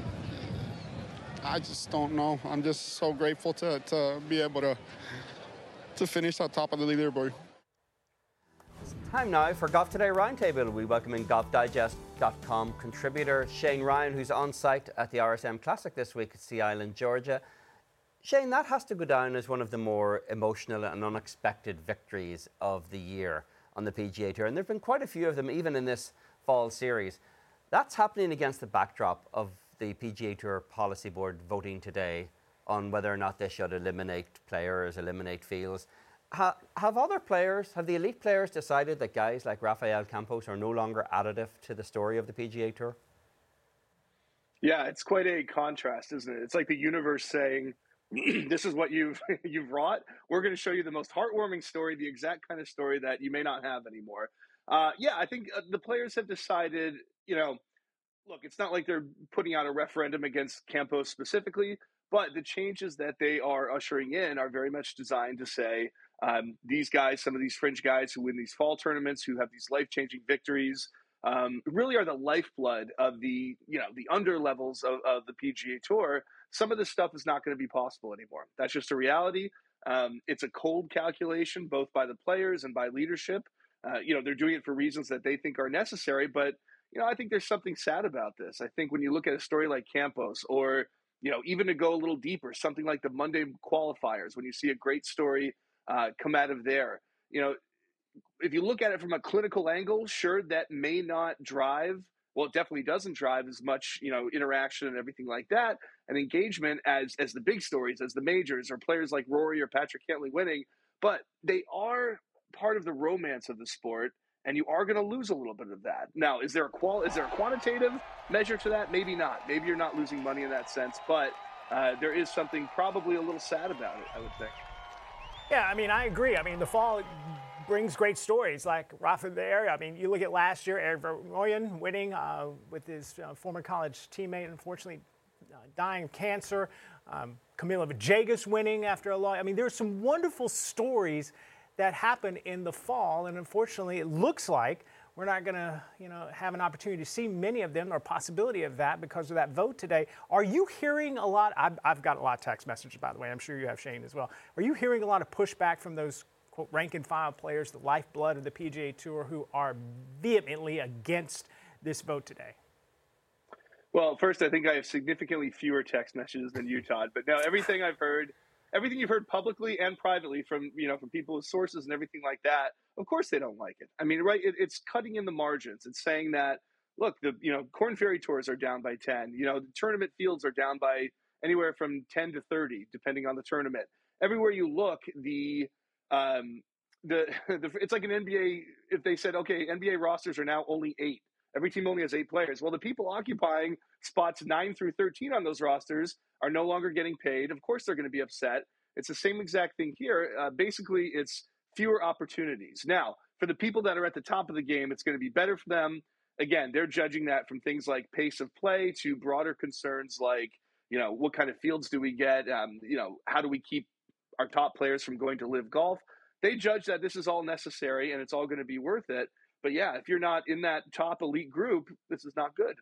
I just don't know. I'm just so grateful to, to be able to to finish on top of the leaderboard. It's time now for Golf Today Roundtable. We welcome in golf digest dot com contributor Shane Ryan, who's on site at the R S M Classic this week at Sea Island, Georgia. Shane, that has to go down as one of the more emotional and unexpected victories of the year on the P G A Tour. And there have been quite a few of them, even in this fall series. That's happening against the backdrop of the P G A Tour Policy Board voting today on whether or not they should eliminate players, eliminate fields. Ha- have other players, have the elite players decided that guys like Rafael Campos are no longer additive to the story of the P G A Tour? Yeah, it's quite a contrast, isn't it? It's like the universe saying, this is what you've you've wrought. We're going to show you the most heartwarming story, the exact kind of story that you may not have anymore. Uh, yeah, I think uh, the players have decided, you know, look, it's not like they're putting out a referendum against Campos specifically, but the changes that they are ushering in are very much designed to say um, these guys, some of these fringe guys who win these fall tournaments, who have these life-changing victories, um, really are the lifeblood of the, you know, the under levels of, of the P G A Tour. Some of this stuff is not going to be possible anymore. That's just a reality. Um, it's a cold calculation, both by the players and by leadership. Uh, you know, they're doing it for reasons that they think are necessary. But, you know, I think there's something sad about this. I think when you look at a story like Campos, or, you know, even to go a little deeper, something like the Monday qualifiers, when you see a great story uh, come out of there, you know, if you look at it from a clinical angle, sure, that may not drive, well, it definitely doesn't drive as much, you know, interaction and everything like that, and engagement as as the big stories, as the majors, or players like Rory or Patrick Cantlay winning. But they are part of the romance of the sport, and you are going to lose a little bit of that. Now, is there a qual is there a quantitative measure to that? Maybe not. Maybe you're not losing money in that sense, but uh, there is something probably a little sad about it, I would think. Yeah, I mean, I agree. I mean, the fall brings great stories like Rafa there. I mean, you look at last year, Erik van Rooyen winning uh, with his uh, former college teammate, unfortunately uh, dying of cancer. Um, Camilo Villegas winning after a long. I mean, there's some wonderful stories that happen in the fall, and unfortunately, it looks like we're not going to, you know, have an opportunity to see many of them, or possibility of that, because of that vote today. Are you hearing a lot? I've, I've got a lot of text messages, by the way. I'm sure you have, Shane, as well. Are you hearing a lot of pushback from those quote rank and file players, the lifeblood of the P G A Tour, who are vehemently against this vote today? Well, first, I think I have significantly fewer text messages than you, Todd. But now everything I've heard, everything you've heard publicly and privately from, you know, from people with sources and everything like that, of course they don't like it. I mean, right, it, it's cutting in the margins. It's saying that, look, the, you know, Corn Ferry Tours are down by ten. You know, the tournament fields are down by anywhere from ten to thirty, depending on the tournament. Everywhere you look, the um, the, the it's like an N B A. If they said, okay, N B A rosters are now only eight. Every team only has eight players. Well, the people occupying spots nine through thirteen on those rosters are no longer getting paid. Of course, they're going to be upset. It's the same exact thing here. Uh, basically, it's fewer opportunities. Now, for the people that are at the top of the game, it's going to be better for them. Again, they're judging that from things like pace of play to broader concerns like, you know, what kind of fields do we get? Um, you know, how do we keep our top players from going to live golf? They judge that this is all necessary and it's all going to be worth it. But yeah, if you're not in that top elite group, this is not good.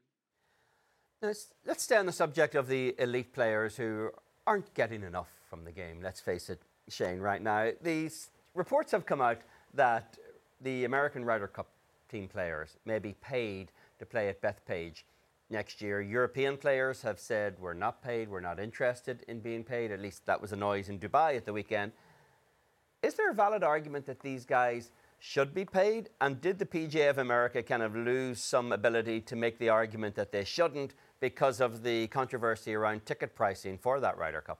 Let's, let's stay on the subject of the elite players who aren't getting enough from the game. Let's face it, Shane, right now. These reports have come out that the American Ryder Cup team players may be paid to play at Bethpage next year. European players have said we're not paid, we're not interested in being paid. At least that was a noise in Dubai at the weekend. Is there a valid argument that these guys should be paid? And did the P G A of America kind of lose some ability to make the argument that they shouldn't because of the controversy around ticket pricing for that Ryder Cup?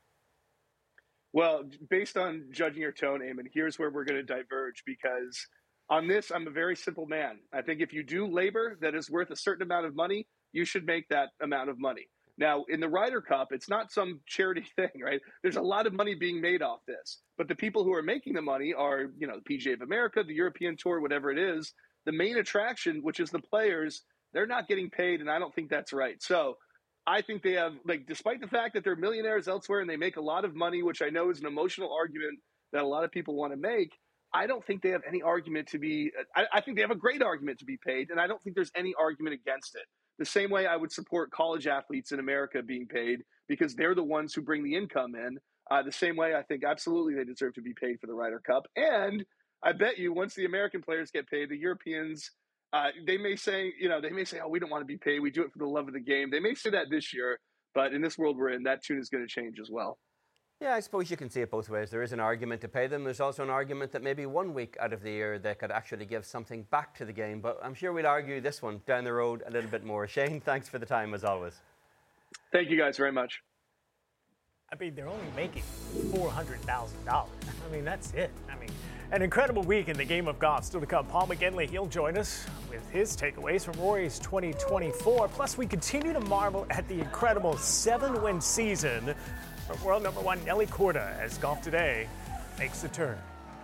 Well, based on judging your tone, Eamon, here's where we're going to diverge, because on this, I'm a very simple man. I think if you do labor that is worth a certain amount of money, you should make that amount of money. Now, in the Ryder Cup, it's not some charity thing, right? There's a lot of money being made off this. But the people who are making the money are, you know, the P G A of America, the European Tour, whatever it is. The main attraction, which is the players, they're not getting paid, and I don't think that's right. So I think they have, like, despite the fact that they're millionaires elsewhere and they make a lot of money, which I know is an emotional argument that a lot of people want to make, I don't think they have any argument to be, I, I think they have a great argument to be paid, and I don't think there's any argument against it. The same way I would support college athletes in America being paid because they're the ones who bring the income in. Uh, the same way I think absolutely they deserve to be paid for the Ryder Cup. And I bet you once the American players get paid, the Europeans, uh, they may say, you know, they may say, oh, we don't want to be paid. We do it for the love of the game. They may say that this year, but in this world we're in, that tune is going to change as well. Yeah, I suppose you can see it both ways. There is an argument to pay them. There's also an argument that maybe one week out of the year they could actually give something back to the game. But I'm sure we'll argue this one down the road a little bit more. Shane, thanks for the time as always. Thank you guys very much. I mean, they're only making four hundred thousand dollars. I mean, that's it. I mean, an incredible week in the game of golf still to come. Paul McGinley, he'll join us with his takeaways from Rory's twenty twenty-four. Plus, we continue to marvel at the incredible seven-win season from world number one Nelly Korda as Golf Today makes the turn.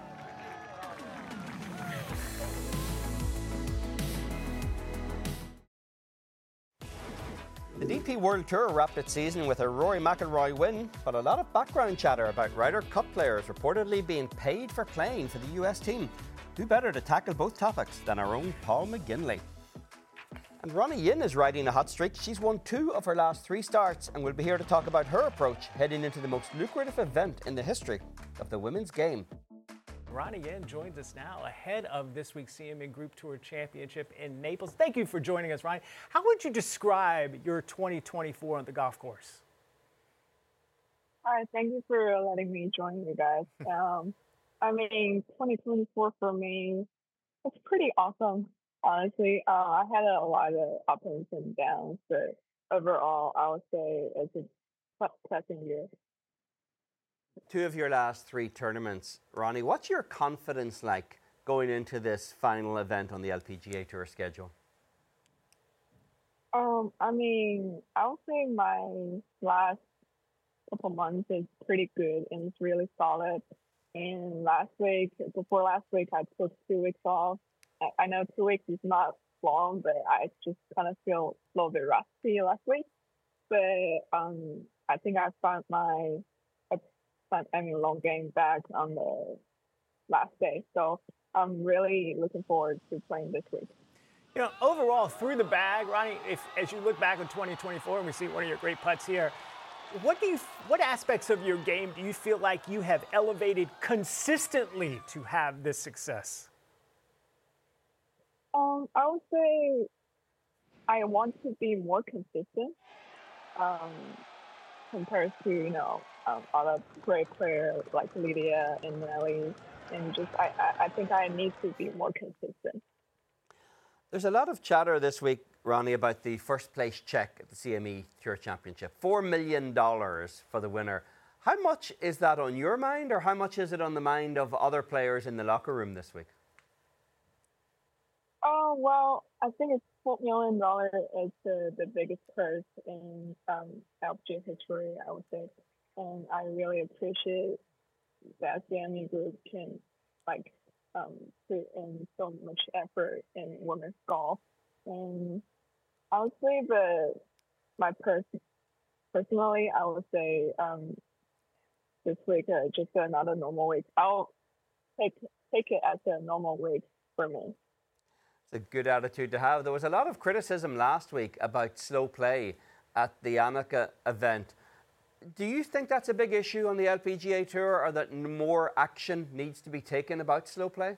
The D P World Tour wrapped its season with a Rory McIlroy win, but a lot of background chatter about Ryder Cup players reportedly being paid for playing for the U S team. Who better to tackle both topics than our own Paul McGinley? And Ronnie Yin is riding a hot streak. She's won two of her last three starts and will be here to talk about her approach heading into the most lucrative event in the history of the women's game. Ronnie Yin joins us now ahead of this week's C M E Group Tour Championship in Naples. Thank you for joining us, Ronnie. How would you describe your twenty twenty-four on the golf course? All right, thank you for letting me join you guys. Um, I mean, twenty twenty-four for me, it's pretty awesome, honestly. Uh, I had a lot of ups and downs, but overall, I would say it's a second year. Two of your last three tournaments, Ronnie. What's your confidence like going into this final event on the L P G A Tour schedule? Um, I mean, I would say my last couple months is pretty good and it's really solid. And last week, before last week, I took two weeks off. I, I know two weeks is not long, but I just kind of feel a little bit rusty last week. But um, I think I found my I mean, long game back on the last day. So I'm really looking forward to playing this week. You know, overall, through the bag, Ronnie, if as you look back on twenty twenty-four and we see one of your great putts here, what do you, what aspects of your game do you feel like you have elevated consistently to have this success? Um, I would say I want to be more consistent um, compared to, you know, Um, other great players like Lydia and Nelly, and just I, I, I think I need to be more consistent. There's a lot of chatter this week, Ronnie, about the first place check at the C M E Tour Championship. Four million dollars for the winner. How much is that on your mind, or how much is it on the mind of other players in the locker room this week? Oh, well, I think it's four million dollars is the, the biggest purse in um, L P G A history, I would say. And I really appreciate that C M E Group can like um, put in so much effort in women's golf. And I would say that my person, personally, I would say um, this week uh, just another normal week. I'll take take it as a normal week for me. It's a good attitude to have. There was a lot of criticism last week about slow play at the Amica event. Do you think that's a big issue on the L P G A Tour, or that more action needs to be taken about slow play?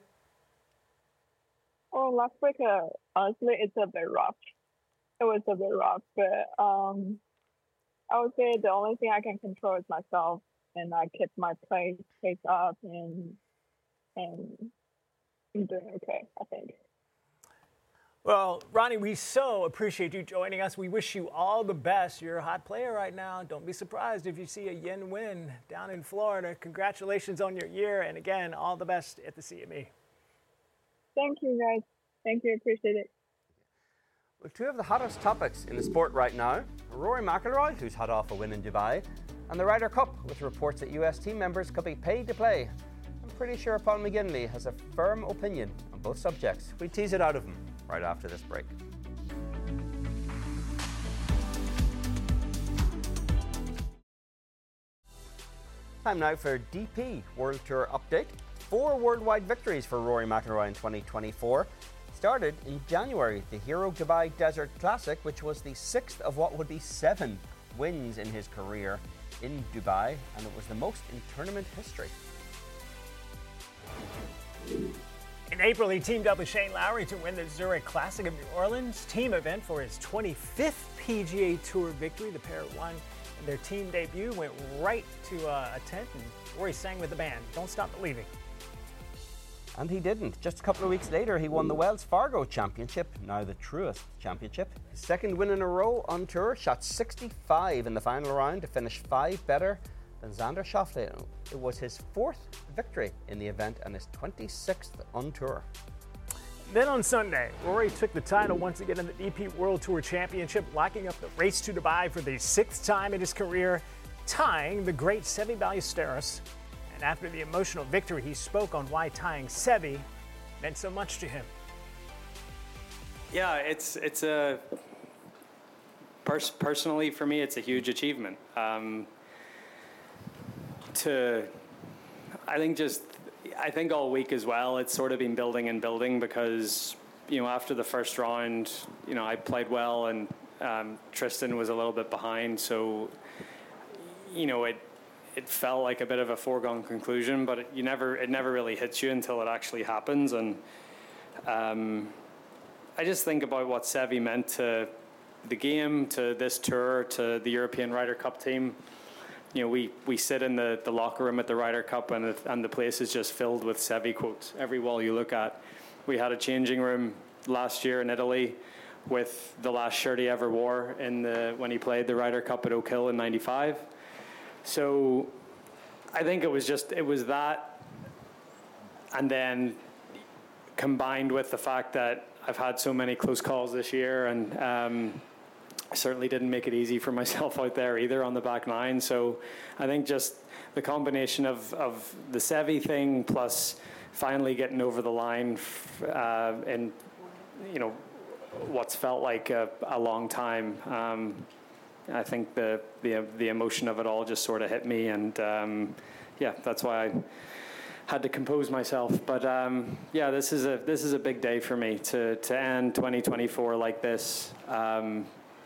Oh, last week, uh, honestly, it's a bit rough. It was a bit rough, but um, I would say the only thing I can control is myself, and I kept my play pace up, and and I'm doing okay, I think. Well, Ronnie, we so appreciate you joining us. We wish you all the best. You're a hot player right now. Don't be surprised if you see a Yin win down in Florida. Congratulations on your year. And again, all the best at the C M E. Thank you, guys. Thank you. Appreciate it. Well, two of the hottest topics in the sport right now, Rory McIlroy, who's hot off a win in Dubai, and the Ryder Cup, with reports that U S team members could be paid to play. I'm pretty sure Paul McGinley has a firm opinion on both subjects. We tease it out of him right after this break. Time now for D P World Tour update. four worldwide victories for Rory McIlroy in twenty twenty-four. Started in January, the Hero Dubai Desert Classic, which was the sixth of what would be seven wins in his career in Dubai, and it was the most in tournament history. In April, he teamed up with Shane Lowry to win the Zurich Classic of New Orleans, team event for his twenty-fifth P G A Tour victory. The pair won their team debut, went right to uh, a tent, and Rory sang with the band, "Don't Stop Believing." And he didn't. Just a couple of weeks later, he won the Wells Fargo Championship, now the Truist Championship. His second win in a row on tour, shot sixty-five in the final round to finish five better than Xander Schauffele. It was his fourth victory in the event and his twenty-sixth on tour. Then on Sunday, Rory took the title once again in the D P World Tour Championship, locking up the race to Dubai for the sixth time in his career, tying the great Seve Ballesteros. And after the emotional victory, he spoke on why tying Seve meant so much to him. Yeah, it's it's a pers- personally for me, it's a huge achievement. Um, to, I think just, I think all week as well, it's sort of been building and building because, you know, after the first round, you know, I played well and um, Tristan was a little bit behind. So, you know, it, it felt like a bit of a foregone conclusion, but it, you never, it never really hits you until it actually happens. And um, I just think about what Seve meant to the game, to this tour, to the European Ryder Cup team. You know, we, we sit in the, the locker room at the Ryder Cup and, it, and the place is just filled with Seve quotes. Every wall you look at. We had a changing room last year in Italy with the last shirt he ever wore in the when he played the Ryder Cup at Oak Hill in ninety-five. So I think it was just, it was that, and then combined with the fact that I've had so many close calls this year, and um, I certainly didn't make it easy for myself out there either on the back nine. So I think just the combination of, of the Seve thing plus finally getting over the line uh, in, you know, what's felt like a, a long time. Um, I think the, the the emotion of it all just sort of hit me, and um, yeah, that's why I had to compose myself. But um, yeah, this is a this is a big day for me to to end twenty twenty-four like this. Um,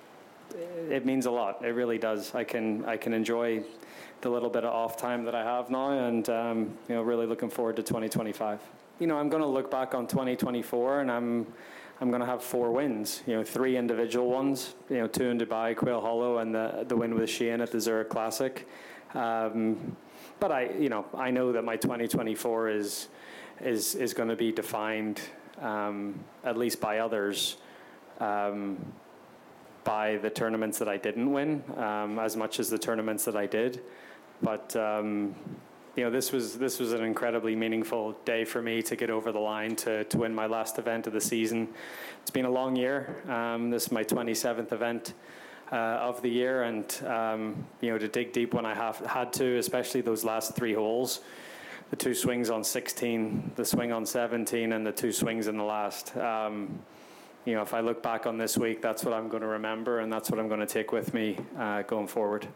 it means a lot. It really does. I can I can enjoy the little bit of off time that I have now, and um, you know, really looking forward to twenty twenty-five. You know, I'm going to look back on twenty twenty-four, and I'm I'm going to have four wins. You know, three individual ones. You know, two in Dubai, Quail Hollow, and the the win with Shane at the Zurich Classic. Um, but I, you know, I know that my twenty twenty-four is is is going to be defined, um, at least by others, um, by the tournaments that I didn't win, um, as much as the tournaments that I did. But um, you know, this was this was an incredibly meaningful day for me to get over the line to to win my last event of the season. It's been a long year. Um, this is my twenty-seventh event uh, of the year, and um, you know, to dig deep when I have had to, especially those last three holes, the two swings on sixteen, the swing on seventeen, and the two swings in the last. Um, you know, if I look back on this week, that's what I'm going to remember, and that's what I'm going to take with me uh, going forward.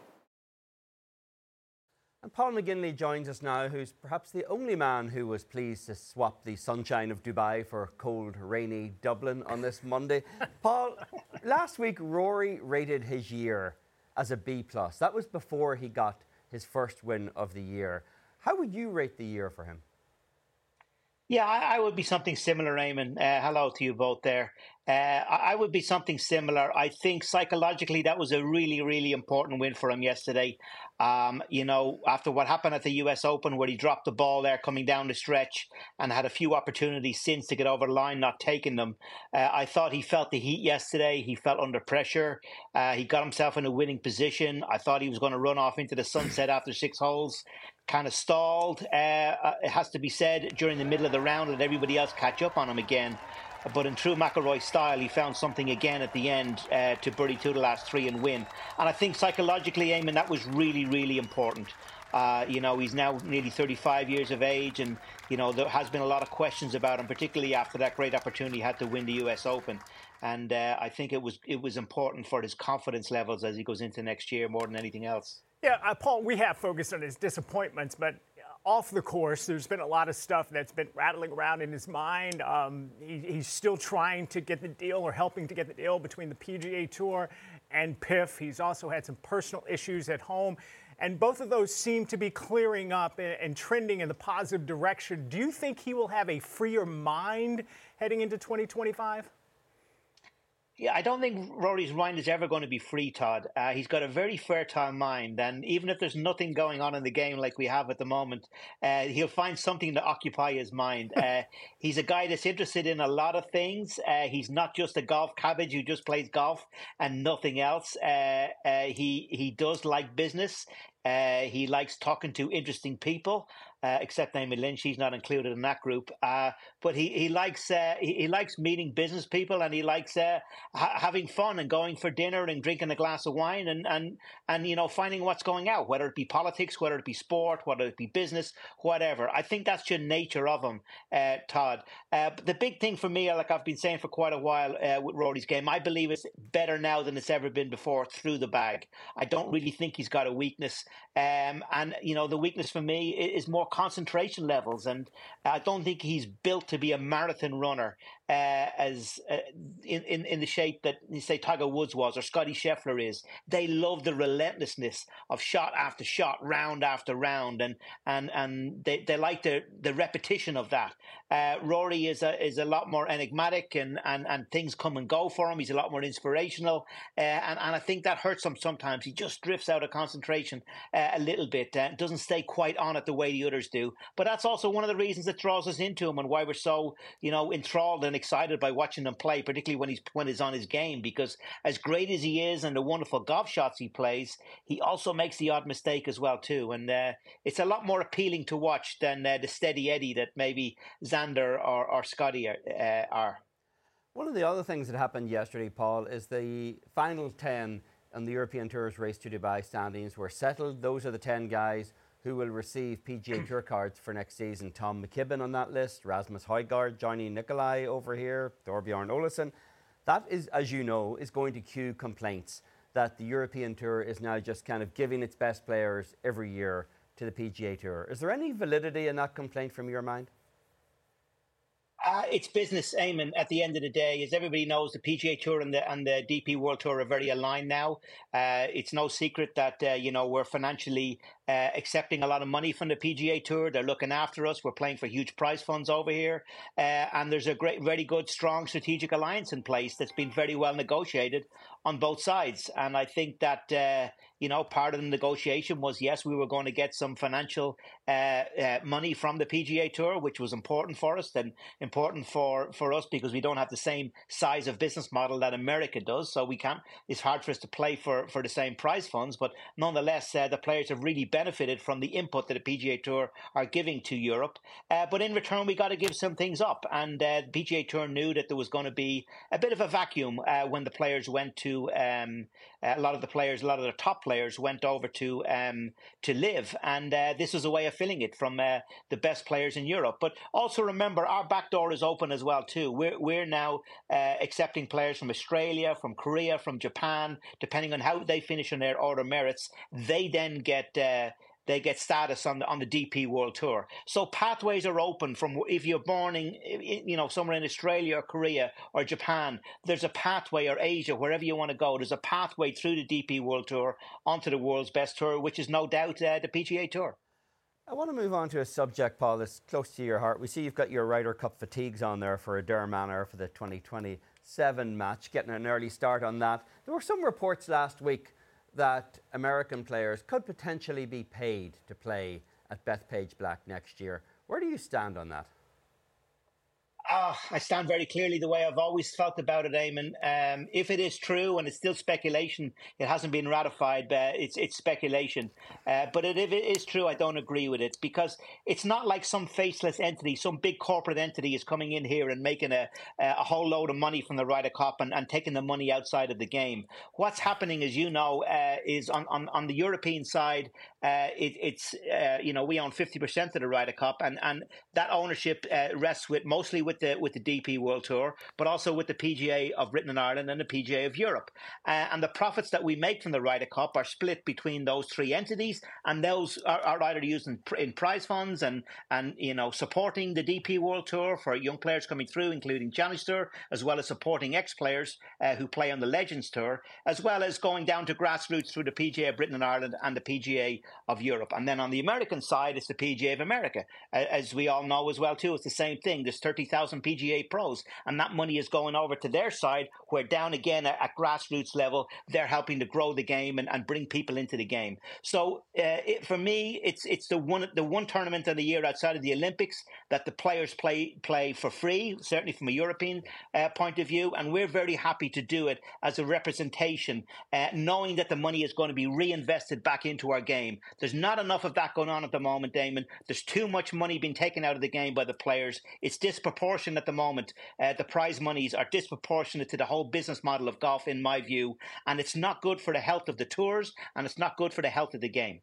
And Paul McGinley joins us now, who's perhaps the only man who was pleased to swap the sunshine of Dubai for cold, rainy Dublin on this Monday. Paul, last week Rory rated his year as a B plus. That was before he got his first win of the year. How would you rate the year for him? Yeah, I, I would be something similar, Eamon. Uh, hello to you both there. Uh, I, I would be something similar. I think psychologically that was a really, really important win for him yesterday. Um, you know, after what happened at the U S Open, where he dropped the ball there coming down the stretch and had a few opportunities since to get over the line, not taking them. Uh, I thought he felt the heat yesterday. He felt under pressure. Uh, he got himself in a winning position. I thought he was going to run off into the sunset after six holes. Kind of stalled. Uh, it has to be said during the middle of the round, let everybody else catch up on him again. But in true McIlroy style, he found something again at the end uh, to birdie two the last three and win. And I think psychologically, Eamon, that was really, really important. Uh, you know, he's now nearly thirty-five years of age, and, you know, there has been a lot of questions about him, particularly after that great opportunity he had to win the U S Open. And uh, I think it was it was important for his confidence levels as he goes into next year more than anything else. Yeah, uh, Paul, we have focused on his disappointments, but off the course, there's been a lot of stuff that's been rattling around in his mind. Um, he, he's still trying to get the deal or helping to get the deal between the P G A Tour and P I F. He's also had some personal issues at home, and both of those seem to be clearing up and, and trending in the positive direction. Do you think he will have a freer mind heading into twenty twenty-five? Yeah, I don't think Rory's mind is ever going to be free, Todd. Uh, he's got a very fertile mind, and even if there's nothing going on in the game like we have at the moment, uh, he'll find something to occupy his mind. Uh, he's a guy that's interested in a lot of things. Uh, he's not just a golf cabbage who just plays golf and nothing else. Uh, uh, he he does like business. Uh, he likes talking to interesting people, uh, except Amy Lynch. She's not included in that group. Uh, but he he likes uh, he, he likes meeting business people, and he likes uh, ha- having fun and going for dinner and drinking a glass of wine and and and you know finding what's going out, whether it be politics, whether it be sport, whether it be business, whatever. I think that's your nature of him, uh, Todd. Uh, but the big thing for me, like I've been saying for quite a while uh, with Rory's game, I believe it's better now than it's ever been before through the bag. I don't really think he's got a weakness. Um, and, you know, the weakness for me is more concentration levels. And I don't think he's built to be a marathon runner uh, as uh, in, in, in the shape that, say, Tiger Woods was or Scotty Scheffler is. They love the relentlessness of shot after shot, round after round. And and, and they, they like the, the repetition of that. Uh, Rory is a, is a lot more enigmatic and, and, and things come and go for him. He's a lot more inspirational. Uh, and, and I think that hurts him sometimes. He just drifts out of concentration uh, a little bit. Uh, doesn't stay quite on it the way the others do. But that's also one of the reasons that draws us into him and why we're so, you know, enthralled and excited by watching him play, particularly when he's when he's on his game. Because as great as he is and the wonderful golf shots he plays, he also makes the odd mistake as well too. And uh, it's a lot more appealing to watch than uh, the steady Eddie that maybe Xander or, or Scotty are, uh, are. One of the other things that happened yesterday, Paul, is the final ten on the European Tour's Race to Dubai standings were settled. Those are the ten guys who will receive P G A Tour cards for next season. Tom McKibben on that list, Rasmus Højgaard, Johnny Nicolai over here, Thorbjorn Olesen. That is, as you know, is going to cue complaints that the European Tour is now just kind of giving its best players every year to the P G A Tour. Is there any validity in that complaint from your mind? Uh, it's business, Eamon, at the end of the day. As everybody knows, the P G A Tour and the and the D P World Tour are very aligned now. Uh, it's no secret that, uh, you know, we're financially uh, accepting a lot of money from the P G A Tour. They're looking after us. We're playing for huge prize funds over here. Uh, and there's a great, very good, strong strategic alliance in place that's been very well negotiated on both sides. And I think that, uh, you know, part of the negotiation was, yes, we were going to get some financial uh, uh, money from the P G A Tour, which was important for us and important for, for us because we don't have the same size of business model that America does. So we can't, it's hard for us to play for, for the same prize funds. But nonetheless, uh, the players have really benefited from the input that the P G A Tour are giving to Europe. Uh, but in return, we got to give some things up. And uh, the P G A Tour knew that there was going to be a bit of a vacuum uh, when the players went to, um, a lot of the players, a lot of the top players went over to um, to live. And uh, this was a way of filling it from uh, the best players in Europe. But also remember, our back door is open as well, too. We're, we're now uh, accepting players from Australia, from Korea, from Japan, depending on how they finish on their order merits. They then get... Uh, They get status on the on the D P World Tour. So pathways are open from if you're born in, you know, somewhere in Australia or Korea or Japan. There's a pathway, or Asia, wherever you want to go. There's a pathway through the D P World Tour onto the world's best tour, which is no doubt uh, the P G A Tour. I want to move on to a subject, Paul, that's close to your heart. We see you've got your Ryder Cup fatigues on there for Adare Manor for the twenty twenty-seven match, getting an early start on that. There were some reports last week that American players could potentially be paid to play at Bethpage Black next year. Where do you stand on that? Ah, I stand very clearly the way I've always felt about it, Eamon. Um, if it is true, and it's still speculation, it hasn't been ratified, but it's it's speculation. Uh, but it, if it is true, I don't agree with it because it's not like some faceless entity, some big corporate entity is coming in here and making a a whole load of money from the Ryder Cup and, and taking the money outside of the game. What's happening, as you know, uh, is on, on, on the European side, uh, it, it's, uh, you know, we own fifty percent of the Ryder Cup, and, and that ownership uh, rests with mostly with with the with the D P World Tour, but also with the P G A of Britain and Ireland and the P G A of Europe. Uh, and the profits that we make from the Ryder Cup are split between those three entities, and those are, are either used in, in prize funds and and you know supporting the D P World Tour for young players coming through, including Challenge Tour, as well as supporting ex-players uh, who play on the Legends Tour, as well as going down to grassroots through the P G A of Britain and Ireland and the P G A of Europe. And then on the American side, it's the P G A of America. Uh, as we all know as well, too, it's the same thing. There's thirty thousand P G A pros, and that money is going over to their side, where down again at, at grassroots level, they're helping to grow the game and, and bring people into the game. So uh, it, for me, it's it's the one the one tournament of the year outside of the Olympics that the players play play for free, certainly from a European uh, point of view, and we're very happy to do it as a representation, uh, knowing that the money is going to be reinvested back into our game. There's not enough of that going on at the moment, Damon. There's too much money being taken out of the game by the players. It's disproportionate at the moment. Uh, the prize monies are disproportionate to the whole business model of golf, in my view, and it's not good for the health of the tours, and it's not good for the health of the game.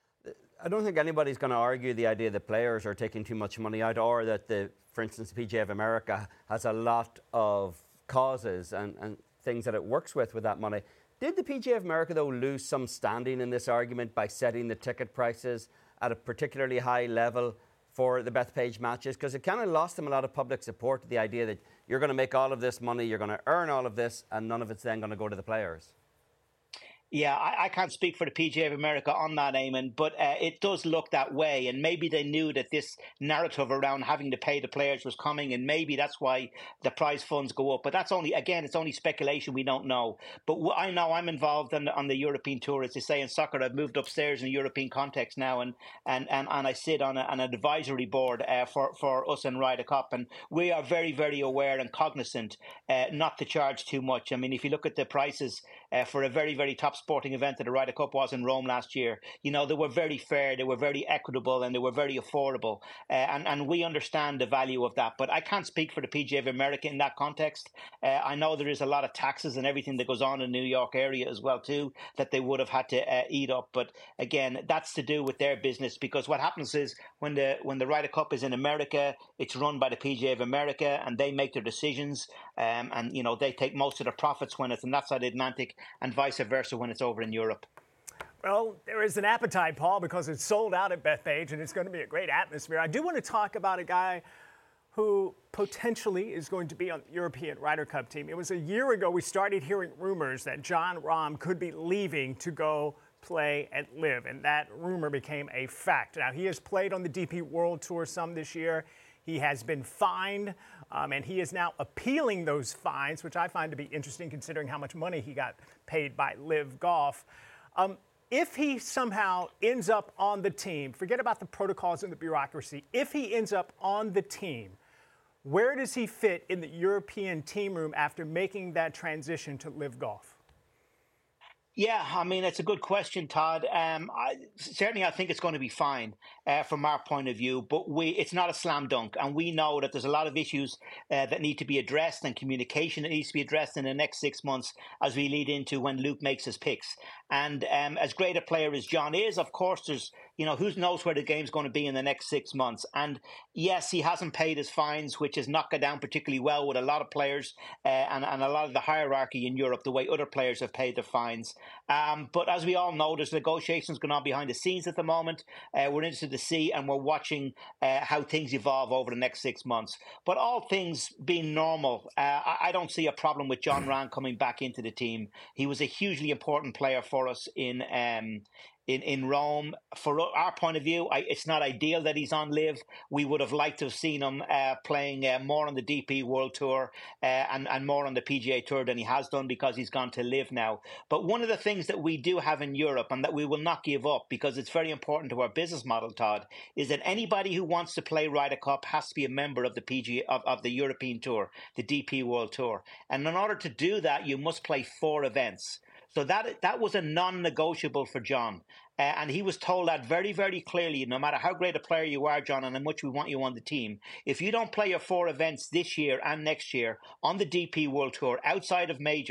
I don't think anybody's going to argue the idea that players are taking too much money out, or that, the, for instance, the P G A of America has a lot of causes and, and things that it works with with that money. Did the P G A of America, though, lose some standing in this argument by setting the ticket prices at a particularly high level for the Bethpage matches? Because it kind of lost them a lot of public support, the idea that you're going to make all of this money, you're going to earn all of this, and none of it's then going to go to the players. Yeah, I, I can't speak for the P G A of America on that, Eamon, but uh, it does look that way. And maybe they knew that this narrative around having to pay the players was coming, and maybe that's why the prize funds go up. But that's only, again, it's only speculation. We don't know. But w- I know I'm involved on the, on the European Tour, as they say in soccer. I've moved upstairs in a European context now, and and, and, and I sit on, a, on an advisory board uh, for, for us in Ryder Cup. And we are very, very aware and cognizant uh, not to charge too much. I mean, if you look at the prices uh, for a very, very top sporting event that the Ryder Cup was in Rome last year, you know, they were very fair, they were very equitable, and they were very affordable. Uh, and, and we understand the value of that. But I can't speak for the P G A of America in that context. Uh, I know there is a lot of taxes and everything that goes on in the New York area as well, too, that they would have had to uh, eat up. But again, that's to do with their business, because what happens is when the when the Ryder Cup is in America, it's run by the P G A of America, and they make their decisions. Um, and, you know, they take most of the profits when it's on that side of the Atlantic, and vice versa when it's over in Europe. Well, there is an appetite, Paul, because it's sold out at Bethpage, and it's going to be a great atmosphere. I do want to talk about a guy who potentially is going to be on the European Ryder Cup team. It was a year ago we started hearing rumors that Jon Rahm could be leaving to go play at LIV, and that rumor became a fact. Now, he has played on the D P World Tour some this year. He has been fined, um, and he is now appealing those fines, which I find to be interesting considering how much money he got paid by LIV Golf. Um, if he somehow ends up on the team, forget about the protocols and the bureaucracy, if he ends up on the team, where does he fit in the European team room after making that transition to LIV Golf? Yeah, I mean, it's a good question, Todd. Um, I, certainly, I think it's going to be fine uh, from our point of view, but we it's not a slam dunk. And we know that there's a lot of issues uh, that need to be addressed, and communication that needs to be addressed in the next six months as we lead into when Luke makes his picks. And um, as great a player as John is, of course, there's, you know, who knows where the game's going to be in the next six months. And yes, he hasn't paid his fines, which has knocked it down particularly well with a lot of players uh, and, and a lot of the hierarchy in Europe, the way other players have paid their fines. Um, but as we all know, there's negotiations going on behind the scenes at the moment. Uh, we're interested to see, and we're watching uh, how things evolve over the next six months. But all things being normal, uh, I, I don't see a problem with Jon Rahm coming back into the team. He was a hugely important player for us in um, in, in Rome. For our point of view, I, it's not ideal that he's on LIV. We would have liked to have seen him uh, playing uh, more on the D P World Tour uh, and, and more on the P G A Tour than he has done, because he's gone to LIV now. But one of the things that we do have in Europe, and that we will not give up, because it's very important to our business model, Todd, is that anybody who wants to play Ryder Cup has to be a member of the P G A, of, of the European Tour, the D P World Tour. And in order to do that, you must play four events. So that that was a non-negotiable for John. Uh, and he was told that very, very clearly, no matter how great a player you are, John, and how much we want you on the team, if you don't play your four events this year and next year on the D P World Tour outside of majors,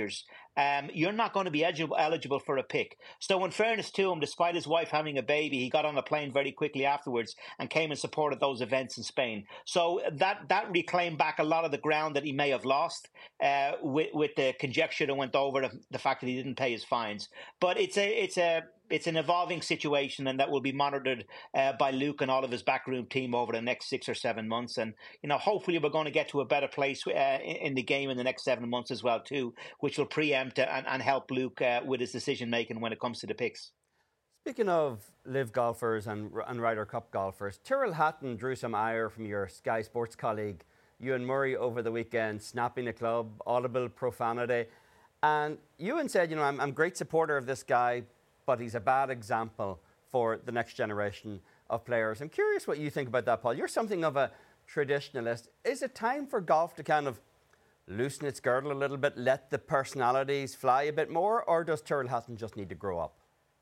um, you're not going to be eligible, eligible for a pick. So in fairness to him, despite his wife having a baby, he got on a plane very quickly afterwards and came and supported those events in Spain. So that that reclaimed back a lot of the ground that he may have lost uh, with, with the conjecture that went over the, the fact that he didn't pay his fines. But it's a it's a It's an evolving situation, and that will be monitored uh, by Luke and all of his backroom team over the next six or seven months. And, you know, hopefully we're going to get to a better place uh, in the game in the next seven months as well, too, which will preempt and, and help Luke uh, with his decision-making when it comes to the picks. Speaking of live golfers and, and Ryder Cup golfers, Tyrrell Hatton drew some ire from your Sky Sports colleague, Ewan Murray, over the weekend, snapping the club, audible profanity. And Ewan said, you know, I'm, I'm a great supporter of this guy, but he's a bad example for the next generation of players. I'm curious what you think about that, Paul. You're something of a traditionalist. Is it time for golf to kind of loosen its girdle a little bit, let the personalities fly a bit more, or does Tyrrell Hatton just need to grow up?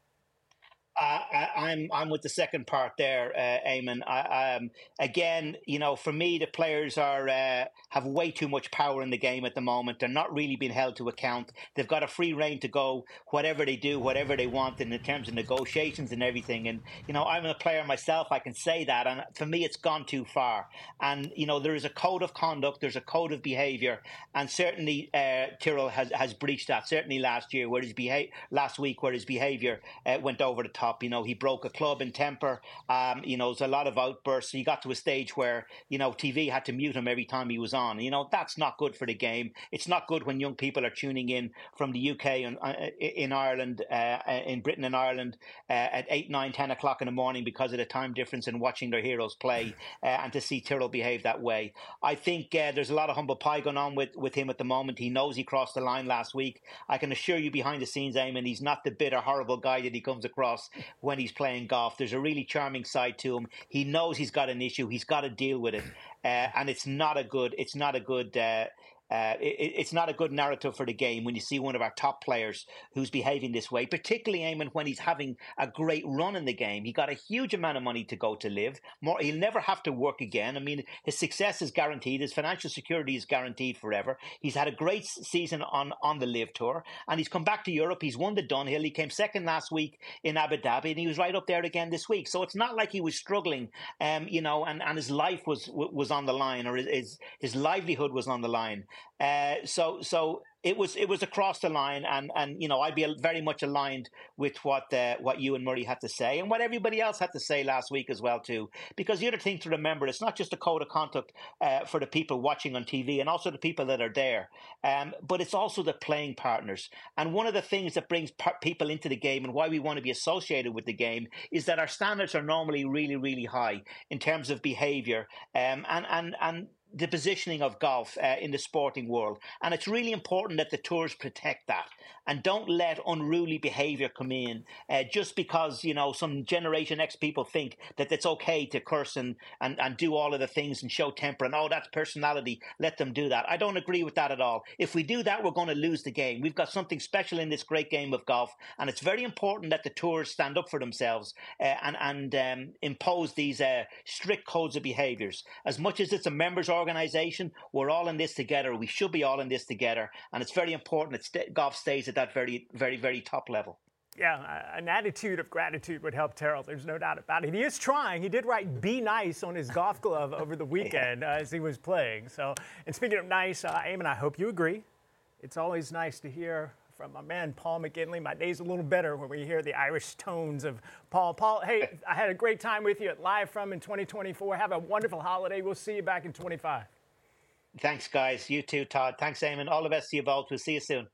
Uh, I, I'm I'm with the second part there, uh, Eamon. I, um, again, you know, for me, the players are uh, have way too much power in the game at the moment. They're not really being held to account. They've got a free rein to go whatever they do, whatever they want in terms of negotiations and everything. And, you know, I'm a player myself. I can say that. And for me, it's gone too far. And, you know, there is a code of conduct. There's a code of behaviour. And certainly uh, Tyrrell has, has breached that. Certainly last year, where his beha- last week, where his behaviour uh, went over the top. You know, he broke a club in temper. Um, you know, there's a lot of outbursts. He got to a stage where, you know, T V had to mute him every time he was on. You know, that's not good for the game. It's not good when young people are tuning in from the U K and uh, in Ireland, uh, in Britain and Ireland uh, at eight, nine, ten o'clock in the morning because of the time difference and watching their heroes play, uh, and to see Tyrrell behave that way. I think uh, there's a lot of humble pie going on with, with him at the moment. He knows he crossed the line last week. I can assure you behind the scenes, Eamon, he's not the bitter, horrible guy that he comes across when he's playing golf. There's a really charming side to him. He knows he's got an issue. He's got to deal with it, uh, and it's not a good. It's not a good. Uh, Uh, it, it's not a good narrative for the game when you see one of our top players who's behaving this way, particularly Eamon when he's having a great run in the game. He got a huge amount of money to go to live. More, he'll never have to work again. I mean, his success is guaranteed. His financial security is guaranteed forever. He's had a great season on, on the Live Tour, and he's come back to Europe. He's won the Dunhill. He came second last week in Abu Dhabi, and he was right up there again this week. So it's not like he was struggling, um, you know, and, and his life was was on the line, or his his livelihood was on the line. Uh, so so it was it was across the line, and, and you know, I'd be very much aligned with what uh, what Ewan Murray had to say and what everybody else had to say last week as well too. Because the other thing to remember, it's not just a code of conduct uh, for the people watching on T V and also the people that are there, um, but it's also the playing partners. And one of the things that brings par- people into the game and why we want to be associated with the game is that our standards are normally really really high in terms of behaviour, um, and and and. the positioning of golf uh, in the sporting world. And it's really important that the tours protect that and don't let unruly behaviour come in uh, just because, you know, some Generation X people think that it's okay to curse and, and, and do all of the things and show temper and, oh, that's personality, let them do that. I don't agree with that at all. If we do that, we're going to lose the game. We've got something special in this great game of golf, and it's very important that the tours stand up for themselves uh, and, and um, impose these uh, strict codes of behaviours. As much as it's a members organisation, we're all in this together. We should be all in this together, and it's very important that st- golf stays at that very, very, very top level. Yeah, an attitude of gratitude would help Tyrrell. There's no doubt about it. He is trying. He did write "Be nice" on his golf glove over the weekend uh, as he was playing. So, and speaking of nice, uh, Eamon, I hope you agree. It's always nice to hear from my man Paul McGinley. My day's a little better when we hear the Irish tones of Paul. Paul, hey, I had a great time with you at Live From in twenty twenty-four. Have a wonderful holiday. We'll see you back in twenty-five. Thanks, guys. You too, Todd. Thanks, Eamon. All the best to you both. We'll see you soon.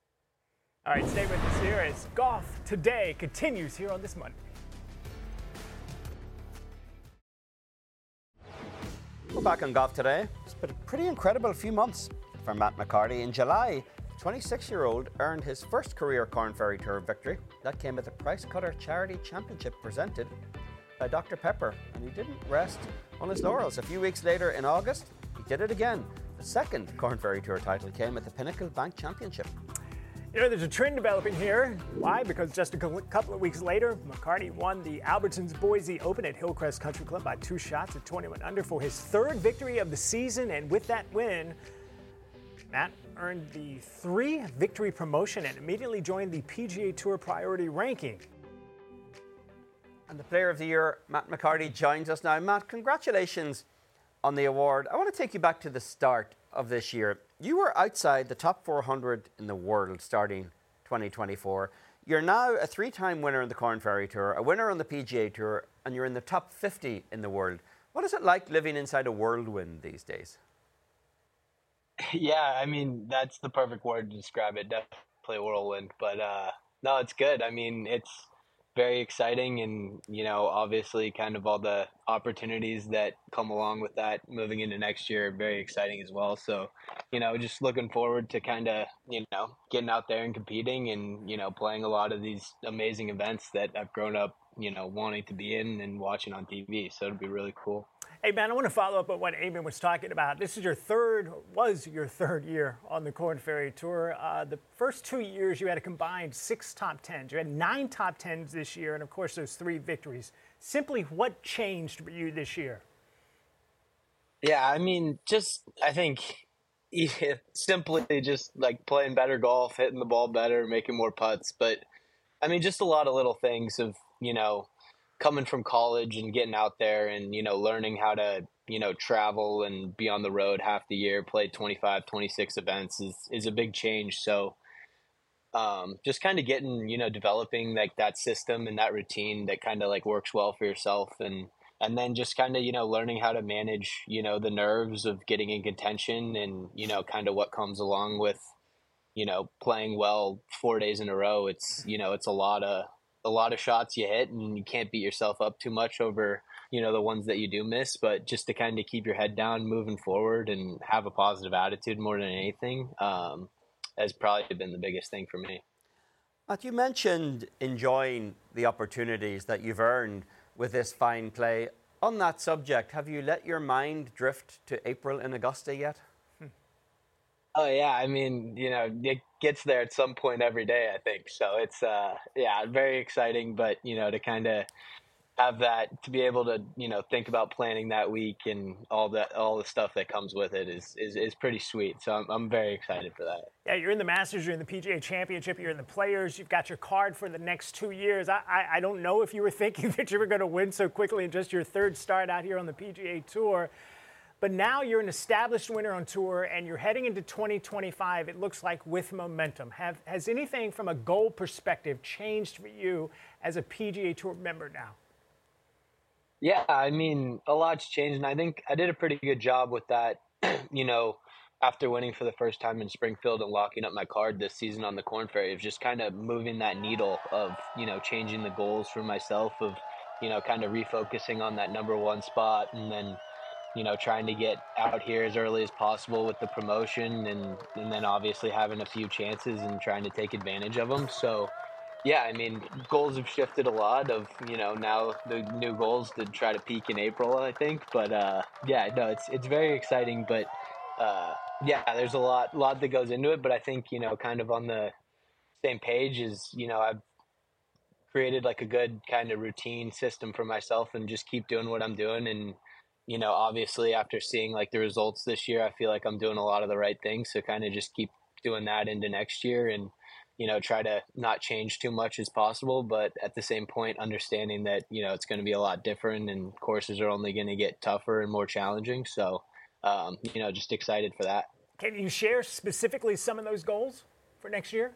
All right, stay with us here as Golf Today continues here on this Monday. We're back on Golf Today. It's been a pretty incredible few months for Matt McCarty. In July, the twenty-six-year-old earned his first career Corn Ferry Tour victory. That came at the Price Cutter Charity Championship presented by Doctor Pepper. And he didn't rest on his laurels. A few weeks later in August, he did it again. The second Corn Ferry Tour title came at the Pinnacle Bank Championship. You know, there's a trend developing here. Why? Because just a couple of weeks later, McCarty won the Albertsons Boise Open at Hillcrest Country Club by two shots at twenty-one under for his third victory of the season. And with that win, Matt earned the three victory promotion and immediately joined the P G A Tour priority ranking. And the Player of the Year, Matt McCarty, joins us now. Matt, congratulations on the award. I want to take you back to the start of this year. You were outside the top four hundred in the world starting twenty twenty-four. You're now a three-time winner in the Corn Ferry Tour, a winner on the P G A Tour, and you're in the top fifty in the world. What is it like living inside a whirlwind these days? Yeah, I mean, that's the perfect word to describe it. Definitely a whirlwind. But uh, no, it's good. I mean, it's very exciting, and, you know, obviously kind of all the opportunities that come along with that moving into next year are very exciting as well. So, you know, just looking forward to kind of, you know, getting out there and competing and, you know, playing a lot of these amazing events that I've grown up, you know, wanting to be in and watching on T V. So it'll be really cool. Hey, man, I want to follow up on what Eamon was talking about. This is your third, was your third year on the Corn Ferry Tour. Uh, the first two years, you had a combined six top tens. You had nine top tens this year, and, of course, those three victories. Simply, what changed for you this year? Yeah, I mean, just, I think, simply just, like, playing better golf, hitting the ball better, making more putts. But, I mean, just a lot of little things of, you know, coming from college and getting out there and, you know, learning how to, you know, travel and be on the road half the year, play twenty-five, twenty-six events is, is a big change. So um, just kind of getting, you know, developing like that system and that routine that kind of like works well for yourself. And, and then just kind of, you know, learning how to manage, you know, the nerves of getting in contention and, you know, kind of what comes along with, you know, playing well four days in a row. It's, you know, it's a lot of, a lot of shots you hit, and you can't beat yourself up too much over, you know, the ones that you do miss, but just to kind of keep your head down moving forward and have a positive attitude more than anything um, has probably been the biggest thing for me. Matt, you mentioned enjoying the opportunities that you've earned with this fine play. On that subject, have you let your mind drift to April in Augusta yet? Oh yeah, I mean, you know, it gets there at some point every day, I think. So it's, uh, yeah, very exciting. But you know, to kind of have that, to be able to, you know, think about planning that week and all that, all the stuff that comes with it is is, is pretty sweet. So I'm I'm very excited for that. Yeah, you're in the Masters, you're in the P G A Championship, you're in the Players, you've got your card for the next two years. I I, I don't know if you were thinking that you were going to win so quickly in just your third start out here on the P G A Tour. But now you're an established winner on tour, and you're heading into twenty twenty-five, it looks like, with momentum. Have, has anything from a goal perspective changed for you as a P G A Tour member now? Yeah, I mean, a lot's changed, and I think I did a pretty good job with that, you know, after winning for the first time in Springfield and locking up my card this season on the Corn Ferry, of just kind of moving that needle of, you know, changing the goals for myself of, you know, kind of refocusing on that number one spot, and then, you know, trying to get out here as early as possible with the promotion, and, and then obviously having a few chances and trying to take advantage of them. So, yeah, I mean, goals have shifted a lot of, you know, now the new goals to try to peak in April, I think. But, uh, yeah, no, it's it's very exciting. But, uh, yeah, there's a lot, lot that goes into it. But I think, you know, kind of on the same page is, you know, I've created like a good kind of routine system for myself and just keep doing what I'm doing. And, you know, obviously after seeing like the results this year, I feel like I'm doing a lot of the right things. So kind of just keep doing that into next year and, you know, try to not change too much as possible. But at the same point, understanding that, you know, it's going to be a lot different and courses are only going to get tougher and more challenging. So, um, you know, just excited for that. Can you share specifically some of those goals for next year?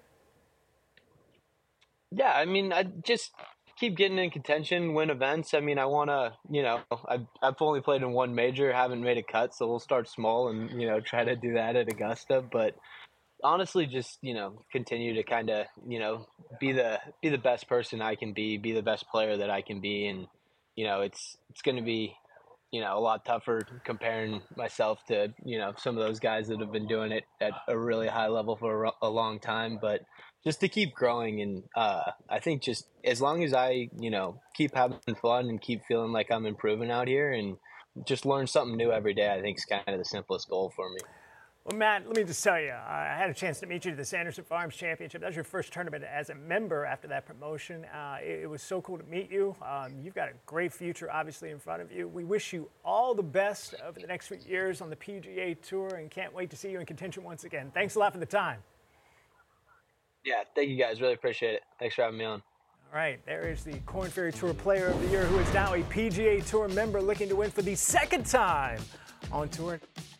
Yeah, I mean, I just keep getting in contention, win events. I mean, I want to, you know, I've, I've only played in one major, haven't made a cut, so we'll start small and, you know, try to do that at Augusta. But honestly, just, you know, continue to kind of, you know, be the be the best person I can be, be the best player that I can be. And, you know, it's it's going to be, you know, a lot tougher comparing myself to, you know, some of those guys that have been doing it at a really high level for a, a long time. But just to keep growing. And uh, I think just as long as I, you know, keep having fun and keep feeling like I'm improving out here and just learn something new every day, I think is kind of the simplest goal for me. Well, Matt, let me just tell you, I had a chance to meet you at the Sanderson Farms Championship. That was your first tournament as a member after that promotion. Uh, it, it was so cool to meet you. Um, you've got a great future, obviously, in front of you. We wish you all the best over the next few years on the P G A Tour and can't wait to see you in contention once again. Thanks a lot for the time. Yeah, thank you guys. Really appreciate it. Thanks for having me on. All right, there is the Korn Ferry Tour Player of the Year, who is now a P G A Tour member looking to win for the second time on tour.